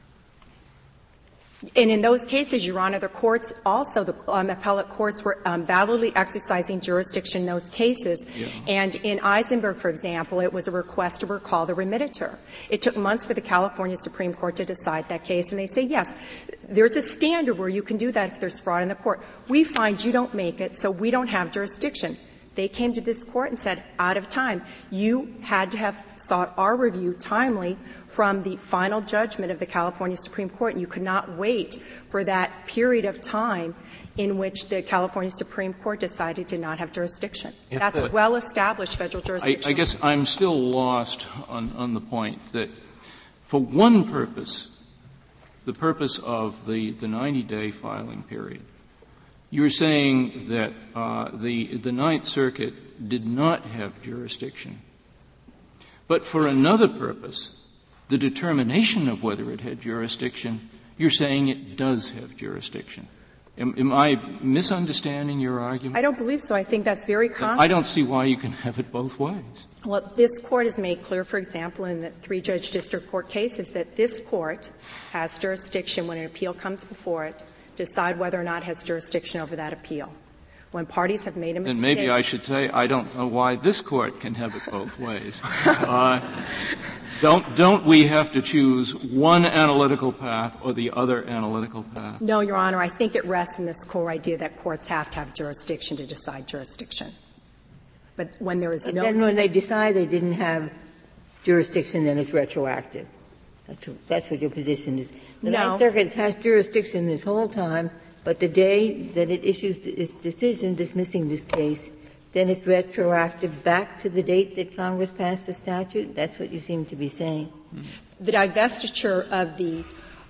And in those cases, Your Honor, the courts also, the appellate courts were validly exercising jurisdiction in those cases. Yeah. And in Eisenberg, for example, it was a request to recall the remediator. It took months for the California Supreme Court to decide that case, and they say, yes, there's a standard where you can do that if there's fraud in the court. We find you don't make it, so we don't have jurisdiction. They came to this Court and said, out of time, you had to have sought our review timely from the final judgment of the California Supreme Court, and you could not wait for that period of time in which the California Supreme Court decided to not have jurisdiction. That's a well-established Federal jurisdiction. I guess I'm still lost on the point that for one purpose, the purpose of the 90-day filing period. You're saying that the Ninth Circuit did not have jurisdiction. But for another purpose, the determination of whether it had jurisdiction, you're saying it does have jurisdiction. Am I misunderstanding your argument? I don't believe so. I think that's very common. I don't see why you can have it both ways. Well, this Court has made clear, for example, in the three-judge district court cases that this Court has jurisdiction when an appeal comes before it, decide whether or not it has jurisdiction over that appeal. When parties have made a mistake. And maybe I should say I don't know why this Court can have it both ways. Don't we have to choose one analytical path or the other analytical path? No, Your Honor. I think it rests in this core idea that courts have to have jurisdiction to decide jurisdiction. But when there is no — then when they decide they didn't have jurisdiction, then it's retroactive. That's what your position is. The Ninth Circuit has jurisdiction this whole time, but the day that it issues its decision dismissing this case, then it's retroactive back to the date that Congress passed the statute? That's what you seem to be saying. The divestiture of the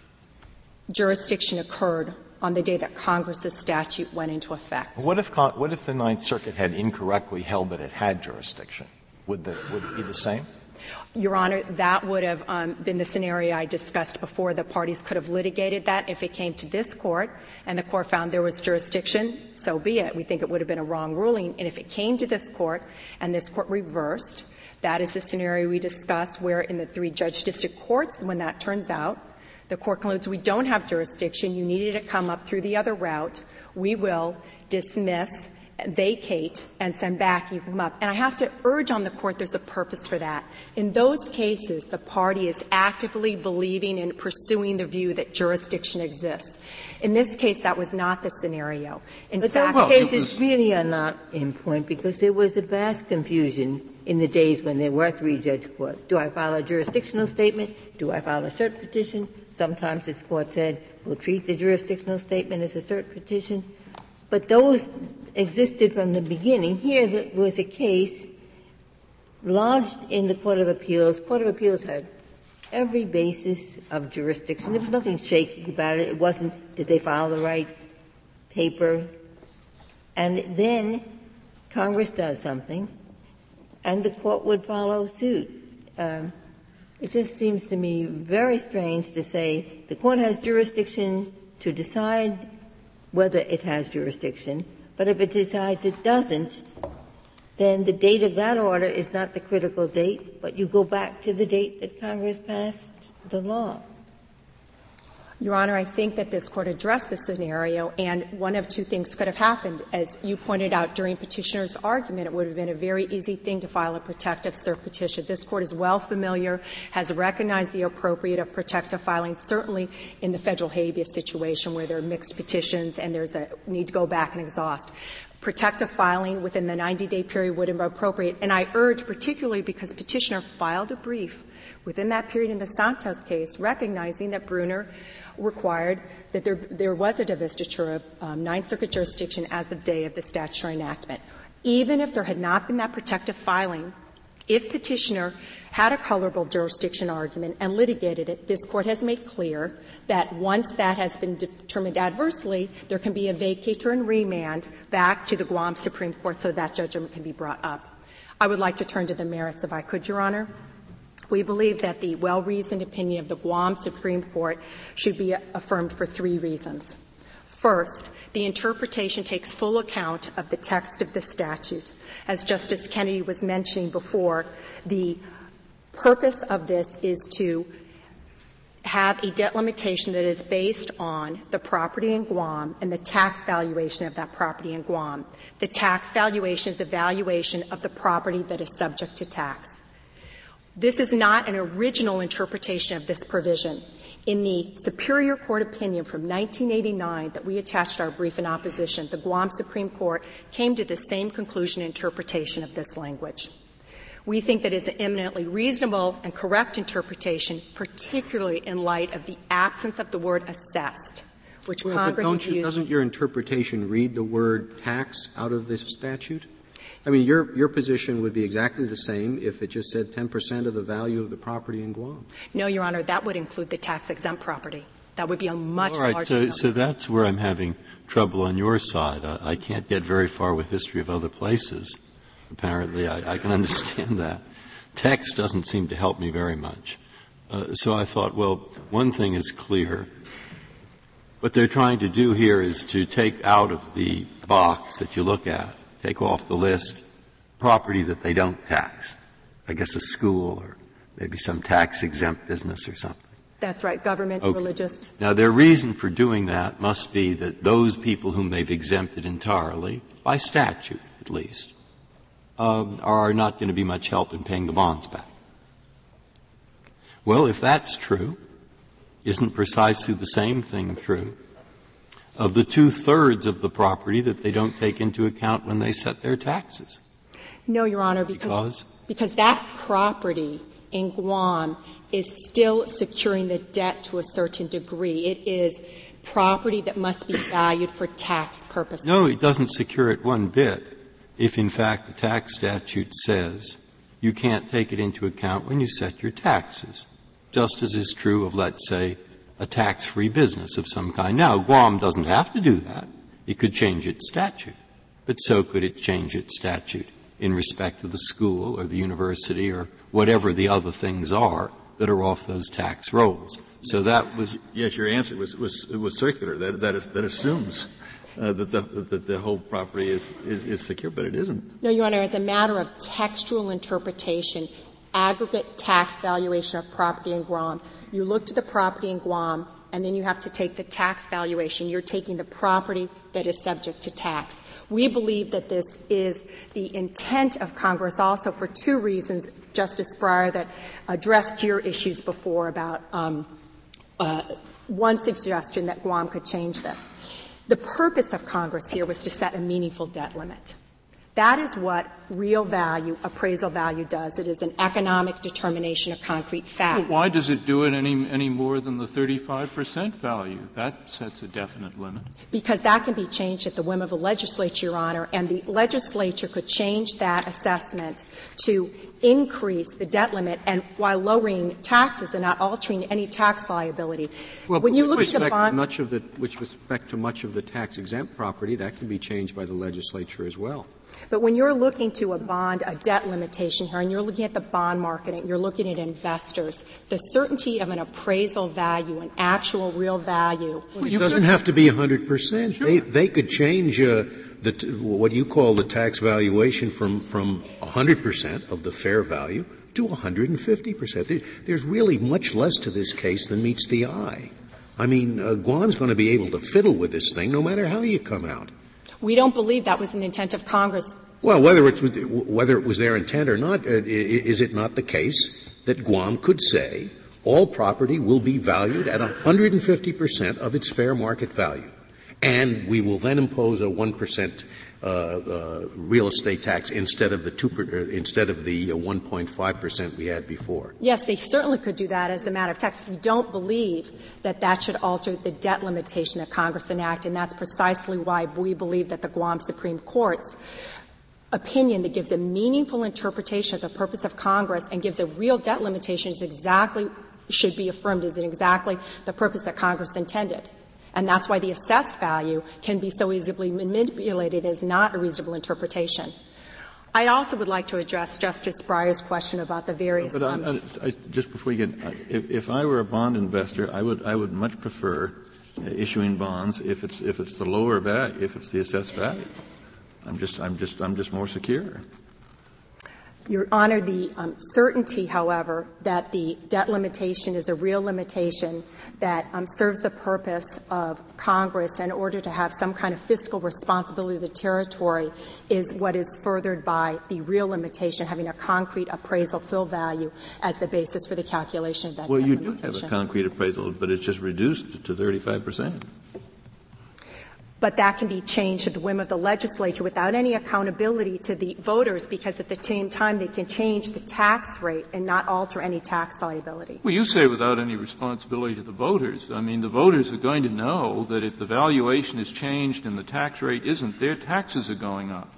jurisdiction occurred on the day that Congress's statute went into effect. What if the Ninth Circuit had incorrectly held that it had jurisdiction? Would it be the same? Your Honor, that would have been the scenario I discussed before. The parties could have litigated that if it came to this Court and the Court found there was jurisdiction, so be it. We think it would have been a wrong ruling. And if it came to this Court and this Court reversed, that is the scenario we discussed where in the three-judge district courts, when that turns out, the Court concludes we don't have jurisdiction, you needed to come up through the other route, we will dismiss, vacate, and send back, you can come up. And I have to urge on the Court there's a purpose for that. In those cases, the party is actively believing and pursuing the view that jurisdiction exists. In this case, that was not the scenario. In but fact, those cases really are not in point because there was a vast confusion in the days when there were three-judge courts. Do I file a jurisdictional statement? Do I file a cert petition? Sometimes this Court said, we'll treat the jurisdictional statement as a cert petition. But those existed from the beginning. Here there was a case lodged in the Court of Appeals. Court of Appeals had every basis of jurisdiction. There was nothing shaky about it. It wasn't, did they file the right paper? And then Congress does something, and the Court would follow suit. It just seems to me very strange to say the Court has jurisdiction to decide whether it has jurisdiction, but if it decides it doesn't, then the date of that order is not the critical date, but you go back to the date that Congress passed the law. Your Honor, I think that this Court addressed the scenario, and one of two things could have happened. As you pointed out during Petitioner's argument, it would have been a very easy thing to file a protective cert petition. This Court is well familiar, has recognized the appropriate of protective filing, certainly in the federal habeas situation where there are mixed petitions and there's a need to go back and exhaust. Protective filing within the 90-day period would have been appropriate. And I urge, particularly because Petitioner filed a brief within that period in the Santos case, recognizing that Bruner required that there was a divestiture of Ninth Circuit jurisdiction as the day of the statutory enactment. Even if there had not been that protective filing, if Petitioner had a colorable jurisdiction argument and litigated it, this Court has made clear that once that has been determined adversely, there can be a vacatur and remand back to the Guam Supreme Court so that judgment can be brought up. I would like to turn to the merits, if I could, Your Honor. We believe that the well-reasoned opinion of the Guam Supreme Court should be affirmed for three reasons. First, the interpretation takes full account of the text of the statute. As Justice Kennedy was mentioning before, the purpose of this is to have a debt limitation that is based on the property in Guam and the tax valuation of that property in Guam. The tax valuation is the valuation of the property that is subject to tax. This is not an original interpretation of this provision. In the Superior Court opinion from 1989 that we attached our brief in opposition, the Guam Supreme Court came to the same conclusion and interpretation of this language. We think that it's an eminently reasonable and correct interpretation, particularly in light of the absence of the word assessed, which Congress has used. Doesn't your interpretation read the word tax out of this statute? I mean, your position would be exactly the same if it just said 10% of the value of the property in Guam. No, Your Honor, that would include the tax-exempt property. That would be a much All right, larger number. so that's where I'm having trouble on your side. I can't get very far with history of other places. Apparently, I can understand that. Text doesn't seem to help me very much. So I thought, well, one thing is clear. What they're trying to do here is to take out of the box that you look at, take off the list, property that they don't tax. I guess a school or maybe some tax-exempt business or something. That's right, government, okay. Religious. Now, their reason for doing that must be that those people whom they've exempted entirely, by statute at least, are not going to be much help in paying the bonds back. Well, if that's true, isn't precisely the same thing true of the 2/3 of the property that they don't take into account when they set their taxes? No, Your Honor, because that property in Guam is still securing the debt to a certain degree. It is property that must be valued for tax purposes. No, it doesn't secure it one bit if, in fact, the tax statute says you can't take it into account when you set your taxes, just as is true of, let's say, a tax-free business of some kind. Now, Guam doesn't have to do that. It could change its statute, but so could it change its statute in respect to the school or the university or whatever the other things are that are off those tax rolls. So that was — Yes, your answer was circular. That assumes that the whole property is secure, but it isn't. No, Your Honor, as a matter of textual interpretation, aggregate tax valuation of property in Guam, you look to the property in Guam, and then you have to take the tax valuation. You're taking the property that is subject to tax. We believe that this is the intent of Congress also for two reasons, Justice Breyer, that addressed your issues before about one suggestion that Guam could change this. The purpose of Congress here was to set a meaningful debt limit. That is what real value, appraisal value does. It is an economic determination of concrete fact. Well, why does it do it any more than the 35% value? That sets a definite limit. Because that can be changed at the whim of the legislature, Your Honor, and the legislature could change that assessment to increase the debt limit and while lowering taxes and not altering any tax liability. Well, when you look at the bond, with respect to much of the tax-exempt property, that can be changed by the legislature as well. But when you're looking to a bond, a debt limitation here, and you're looking at the bond market and you're looking at investors, the certainty of an appraisal value, an actual real value. Well, it doesn't have to be 100%. Sure. They could change what you call the tax valuation from 100% of the fair value to 150%. There's really much less to this case than meets the eye. I mean, Guam's going to be able to fiddle with this thing no matter how you come out. We don't believe that was an intent of Congress. Well, whether it was their intent or not, is it not the case that Guam could say all property will be valued at 150% of its fair market value, and we will then impose a 1% real estate tax instead of the 1.5% we had before? Yes, they certainly could do that as a matter of tax. We don't believe that should alter the debt limitation that Congress enacted, and that's precisely why we believe that the Guam Supreme Court's opinion that gives a meaningful interpretation of the purpose of Congress and gives a real debt limitation should be affirmed as exactly the purpose that Congress intended. And that's why the assessed value can be so easily manipulated as not a reasonable interpretation. I also would like to address Justice Breyer's question about the various. But just before you get, if I were a bond investor, I would much prefer issuing bonds if it's the lower value, if it's the assessed value. I'm just more secure. Your Honor, the certainty, however, that the debt limitation is a real limitation that serves the purpose of Congress in order to have some kind of fiscal responsibility of the territory is what is furthered by the real limitation, having a concrete appraisal fill value as the basis for the calculation of that debt limitation. Well, you do have a concrete appraisal, but it's just reduced to 35%. But that can be changed at the whim of the legislature without any accountability to the voters, because at the same time they can change the tax rate and not alter any tax liability. Well, you say without any responsibility to the voters. I mean, the voters are going to know that if the valuation is changed and the tax rate isn't, their taxes are going up.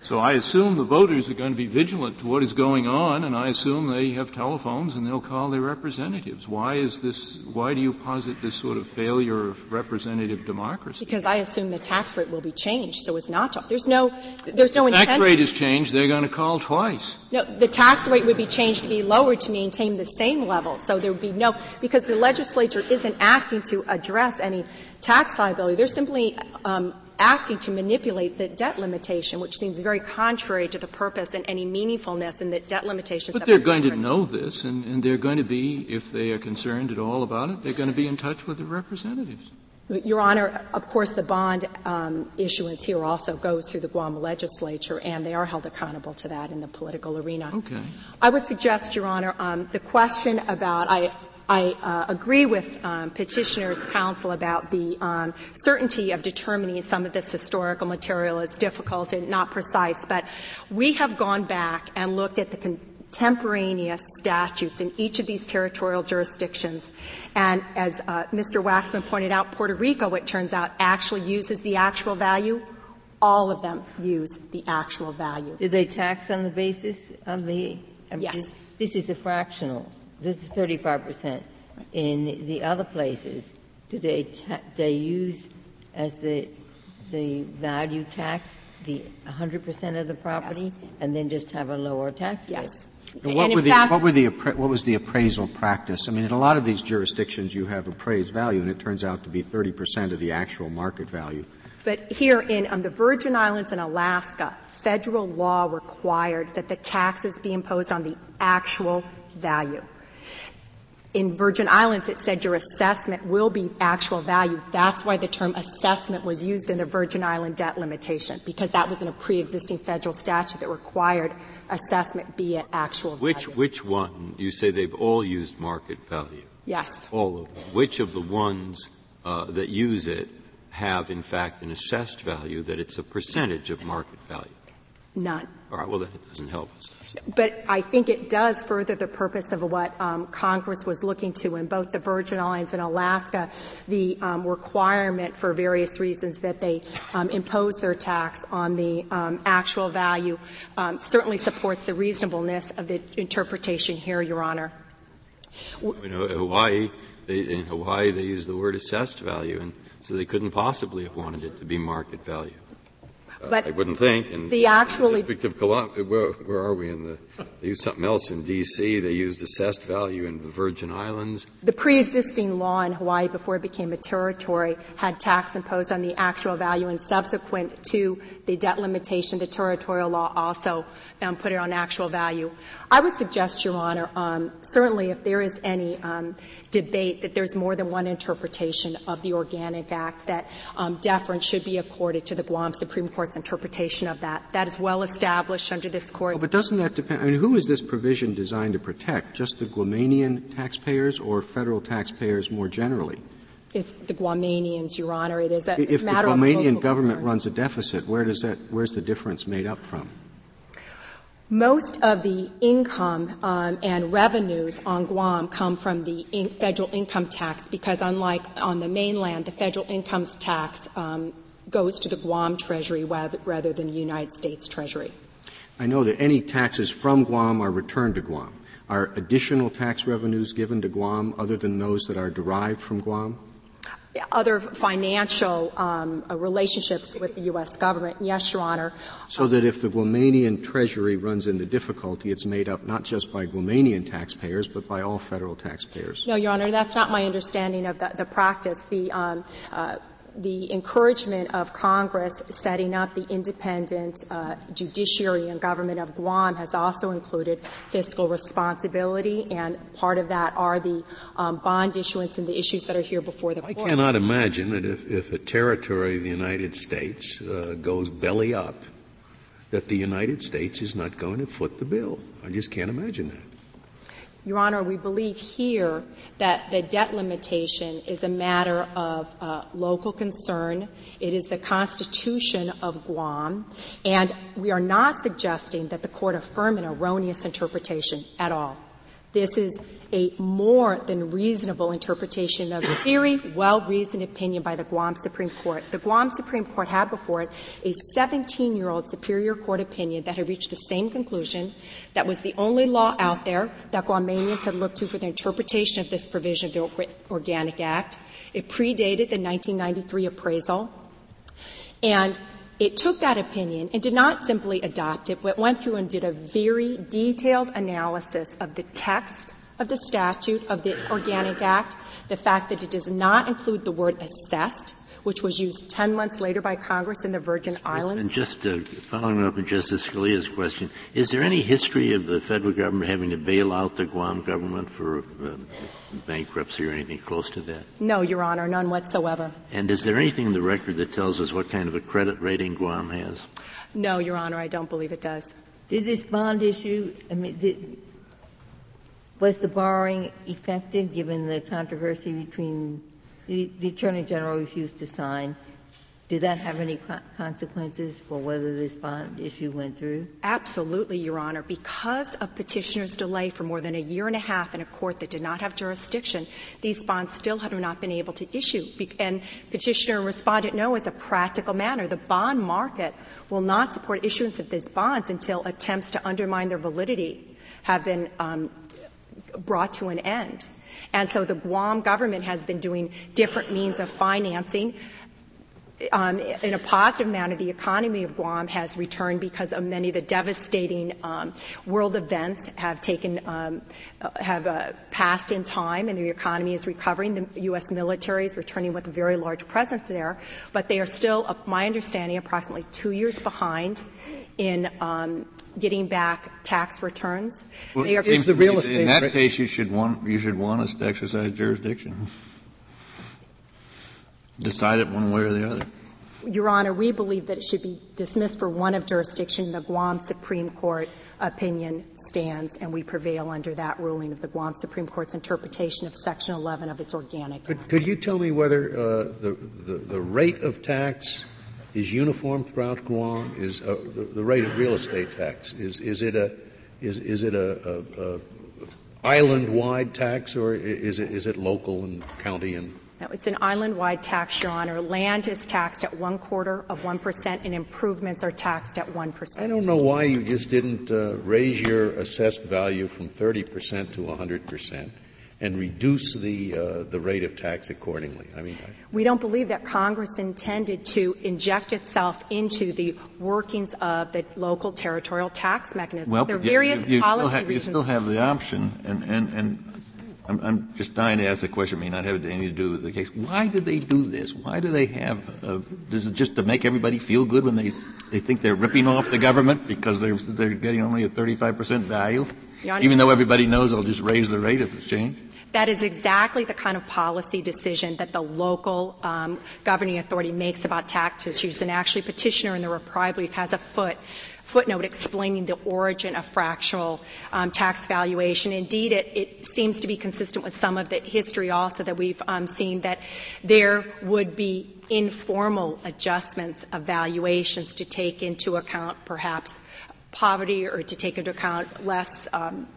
So I assume the voters are going to be vigilant to what is going on, and I assume they have telephones and they'll call their representatives. Why do you posit this sort of failure of representative democracy? Because I assume the tax rate will be changed so as not to. There's no intent. Tax rate is changed, they're going to call twice. No, the tax rate would be changed to be lowered to maintain the same level. So there would be because the legislature isn't acting to address any tax liability. They're simply acting to manipulate the debt limitation, which seems very contrary to the purpose and any meaningfulness in the debt limitations. But they're going to know this, and they're going to be, if they are concerned at all about it, they're going to be in touch with the representatives. Your Honor, of course, the bond issuance here also goes through the Guam legislature, and they are held accountable to that in the political arena. Okay. I would suggest, Your Honor, the question about I agree with petitioner's counsel about the certainty of determining some of this historical material is difficult and not precise, but we have gone back and looked at the contemporaneous statutes in each of these territorial jurisdictions. And as Mr. Waxman pointed out, Puerto Rico, it turns out, actually uses the actual value. All of them use the actual value. Do they tax on the basis of the yes. This is a fractional. This is 35%. In the other places, do they use as the value tax the 100% of the property yes. and then just have a lower tax rate? Yes. What was the appraisal practice? I mean, in a lot of these jurisdictions, you have appraised value, and it turns out to be 30% of the actual market value. But here in the Virgin Islands and Alaska, federal law required that the taxes be imposed on the actual value. In Virgin Islands, it said your assessment will be actual value. That's why the term assessment was used in the Virgin Island debt limitation, because that was in a pre-existing federal statute that required assessment be at actual value. Which one? You say they've all used market value. Yes. All of them. Which of the ones that use it have, in fact, an assessed value that it's a percentage of market value? None. All right. Well, then it doesn't help us, does it? But I think it does further the purpose of what Congress was looking to in both the Virgin Islands and Alaska, the requirement for various reasons that they impose their tax on the actual value certainly supports the reasonableness of the interpretation here, Your Honor. In Hawaii, they use the word assessed value, and so they couldn't possibly have wanted it to be market value. But I wouldn't think. In the actually, the District of Columbia, where are we? They used something else in D.C. They used assessed value in the Virgin Islands. The pre-existing law in Hawaii before it became a territory had tax imposed on the actual value, and subsequent to the debt limitation, the territorial law also put it on actual value. I would suggest, Your Honor, certainly if there is any debate that there's more than one interpretation of the Organic Act, that deference should be accorded to the Guam Supreme Court's interpretation of that. That is well established under this Court. Oh, but doesn't that depend? I mean, who is this provision designed to protect? Just the Guamanian taxpayers or federal taxpayers more generally? It's the Guamanians, Your Honor. It is a if matter the of Guamanian government concern. runs a deficit, where's the difference made up from? Most of the income and revenues on Guam come from the federal income tax, because unlike on the mainland, the federal income tax goes to the Guam Treasury rather than the United States Treasury. I know that any taxes from Guam are returned to Guam. Are additional tax revenues given to Guam other than those that are derived from Guam? Other financial relationships with the U.S. government, yes, Your Honor. So that if the Guamanian Treasury runs into difficulty, it's made up not just by Guamanian taxpayers, but by all federal taxpayers? No, Your Honor, that's not my understanding of the practice. The encouragement of Congress setting up the independent judiciary and government of Guam has also included fiscal responsibility, and part of that are the bond issuance and the issues that are here before the Court. I cannot imagine that if a territory of the United States goes belly up, that the United States is not going to foot the bill. I just can't imagine that. Your Honor, we believe here that the debt limitation is a matter of local concern. It is the Constitution of Guam, and we are not suggesting that the Court affirm an erroneous interpretation at all. This is a more than reasonable interpretation of a very well-reasoned opinion by the Guam Supreme Court. The Guam Supreme Court had before it a 17-year-old Superior Court opinion that had reached the same conclusion, that was the only law out there that Guamanians had looked to for the interpretation of this provision of the Organic Act. It predated the 1993 appraisal, and it took that opinion and did not simply adopt it, but went through and did a very detailed analysis of the text of the statute of the Organic Act, the fact that it does not include the word assessed, which was used 10 months later by Congress in the Virgin Islands. And just following up on Justice Scalia's question, is there any history of the federal government having to bail out the Guam government for bankruptcy or anything close to that? No, Your Honor, none whatsoever. And is there anything in the record that tells us what kind of a credit rating Guam has? No, Your Honor, I don't believe it does. Did this bond issue, was the borrowing effective given the controversy between the Attorney General refused to sign? Did that have any consequences for whether this bond issue went through? Absolutely, Your Honor. Because of petitioner's delay for more than a year and a half in a court that did not have jurisdiction, these bonds still have not been able to issue. And petitioner responded, no, as a practical matter. The bond market will not support issuance of these bonds until attempts to undermine their validity have been brought to an end. And so the Guam government has been doing different means of financing. In a positive manner, the economy of Guam has returned because of many of the devastating world events have passed in time, and the economy is recovering. The U.S. military is returning with a very large presence there, but they are still, my understanding, approximately 2 years behind in getting back tax returns. Well, in that case, you should want us to exercise jurisdiction. Decide it one way or the other. Your Honor, we believe that it should be dismissed for want of jurisdiction. The Guam Supreme Court opinion stands, and we prevail under that ruling of the Guam Supreme Court's interpretation of Section 11 of its Organic Act. Could you tell me whether the rate of tax is uniform throughout Guam? Is the rate of real estate tax is it a island-wide tax, or is it local and county and? No, it's an island-wide tax, Your Honor. Land is taxed at 0.25%, and improvements are taxed at 1%. I don't know why you just didn't raise your assessed value from 30% to 100% and reduce the rate of tax accordingly. We don't believe that Congress intended to inject itself into the workings of the local territorial tax mechanism. Well, there are various policy reasons. You still have the option, and I'm just dying to ask the question. It may not have anything to do with the case. Why do they do this? Why do they have? Is it just to make everybody feel good when they think they're ripping off the government because they're getting only a 35% value, even though everybody knows they'll just raise the rate if it's changed? That is exactly the kind of policy decision that the local governing authority makes about tax issues. And actually, petitioner in the reply brief has a footnote explaining the origin of fractional tax valuation. Indeed, it seems to be consistent with some of the history also that we've seen, that there would be informal adjustments of valuations to take into account perhaps poverty, or to take into account less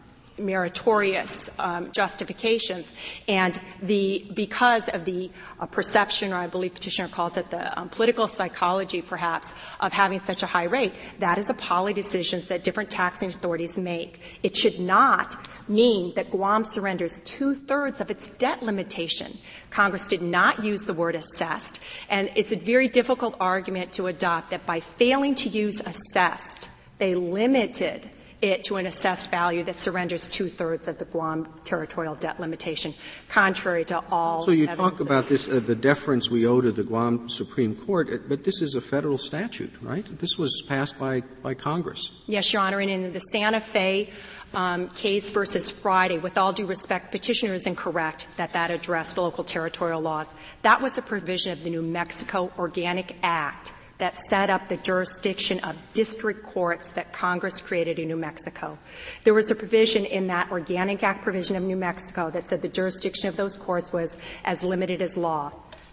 meritorious justifications. And because of the perception, or I believe petitioner calls it the political psychology perhaps, of having such a high rate, that is a policy decisions that different taxing authorities make. It should not mean that Guam surrenders 2/3 of its debt limitation. Congress did not use the word assessed, and it's a very difficult argument to adopt that by failing to use assessed, they limited it to an assessed value that surrenders 2/3 of the Guam territorial debt limitation, contrary to all. So you talk about this, the deference we owe to the Guam Supreme Court, but this is a federal statute, right? This was passed by Congress. Yes, Your Honor, and in the Santa Fe case versus Friday, with all due respect, petitioner is incorrect that addressed local territorial laws. That was a provision of the New Mexico Organic Act that set up the jurisdiction of district courts that Congress created in New Mexico. There was a provision in that Organic Act provision of New Mexico that said the jurisdiction of those courts was as limited as law.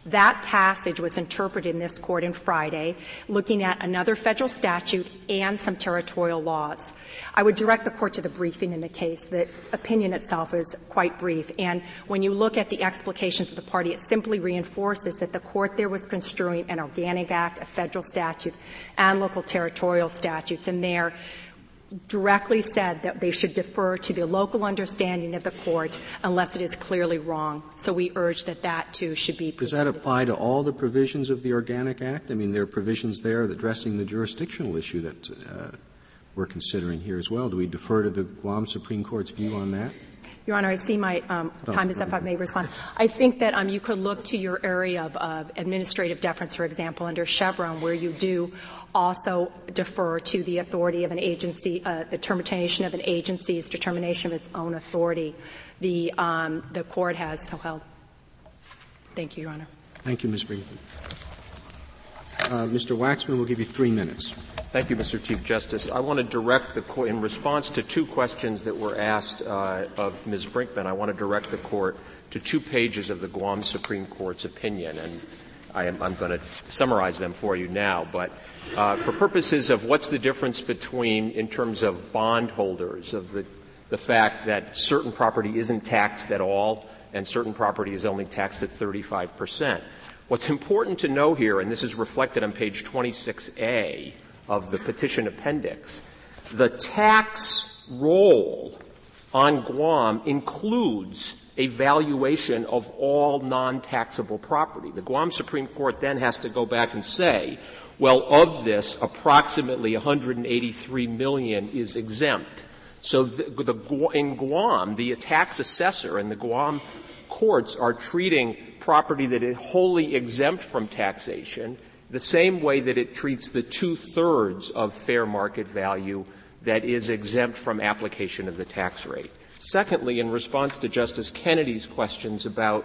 That passage was interpreted in this court on Friday, looking at another federal statute and some territorial laws. I would direct the court to the briefing in the case. The opinion itself is quite brief. And when you look at the explications of the party, it simply reinforces that the court there was construing an Organic Act, a federal statute, and local territorial statutes. And there directly said that they should defer to the local understanding of the court unless it is clearly wrong. So we urge that that, too, should be presented. Does that apply to all the provisions of the Organic Act? I mean, there are provisions there addressing the jurisdictional issue that we're considering here as well. Do we defer to the Guam Supreme Court's view on that? Your Honor, I see my time is up. If I may respond. I think that you could look to your area of administrative deference, for example, under Chevron, where you do also defer to the authority of an agency, the determination of an agency's determination of its own authority. The court has so held. Thank you, Your Honor. Thank you, Ms. Brinkman. Mr. Waxman will give you 3 minutes. Thank you, Mr. Chief Justice. I want to direct the court, in response to 2 questions that were asked of Ms. Brinkman, I want to direct the court to 2 pages of the Guam Supreme Court's opinion, and I'm going to summarize them for you now. But for purposes of what's the difference between, in terms of bondholders, of the fact that certain property isn't taxed at all and certain property is only taxed at 35%. What's important to know here, and this is reflected on page 26A of the petition appendix, the tax roll on Guam includes a valuation of all non-taxable property. The Guam Supreme Court then has to go back and say, well, of this, approximately $183 million is exempt. So in Guam, the tax assessor and the Guam courts are treating property that is wholly exempt from taxation the same way that it treats the 2/3 of fair market value that is exempt from application of the tax rate. Secondly, in response to Justice Kennedy's questions about,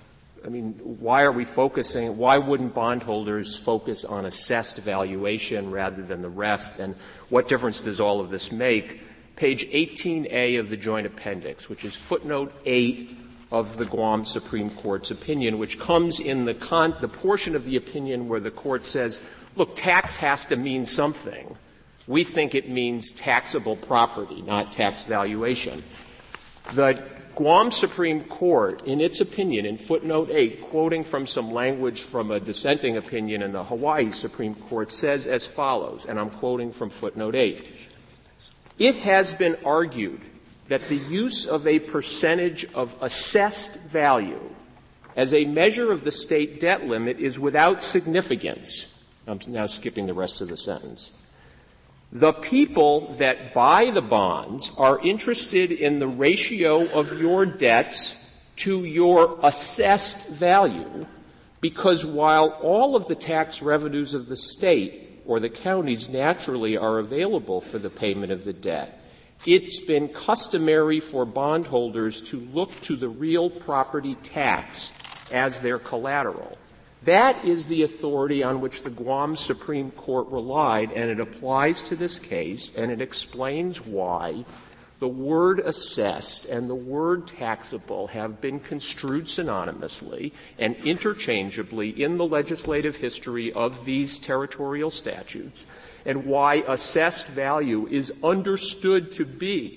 why wouldn't bondholders focus on assessed valuation rather than the rest, and what difference does all of this make? Page 18A of the joint appendix, which is footnote 8 of the Guam Supreme Court's opinion, which comes in the portion of the opinion where the court says, look, tax has to mean something. We think it means taxable property, not tax valuation. The Guam Supreme Court, in its opinion, in footnote 8, quoting from some language from a dissenting opinion in the Hawaii Supreme Court, says as follows, and I'm quoting from footnote 8. It has been argued that the use of a percentage of assessed value as a measure of the state debt limit is without significance. I'm now skipping the rest of the sentence. The people that buy the bonds are interested in the ratio of your debts to your assessed value, because while all of the tax revenues of the state or the counties naturally are available for the payment of the debt, it's been customary for bondholders to look to the real property tax as their collateral. That is the authority on which the Guam Supreme Court relied, and it applies to this case, and it explains why the word assessed and the word taxable have been construed synonymously and interchangeably in the legislative history of these territorial statutes, and why assessed value is understood to be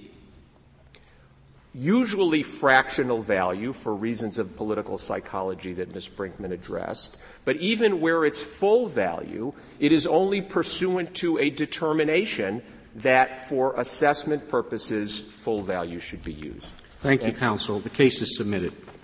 usually fractional value for reasons of political psychology that Ms. Brinkman addressed, but even where it's full value, it is only pursuant to a determination that for assessment purposes full value should be used. Thank you, counsel. The case is submitted.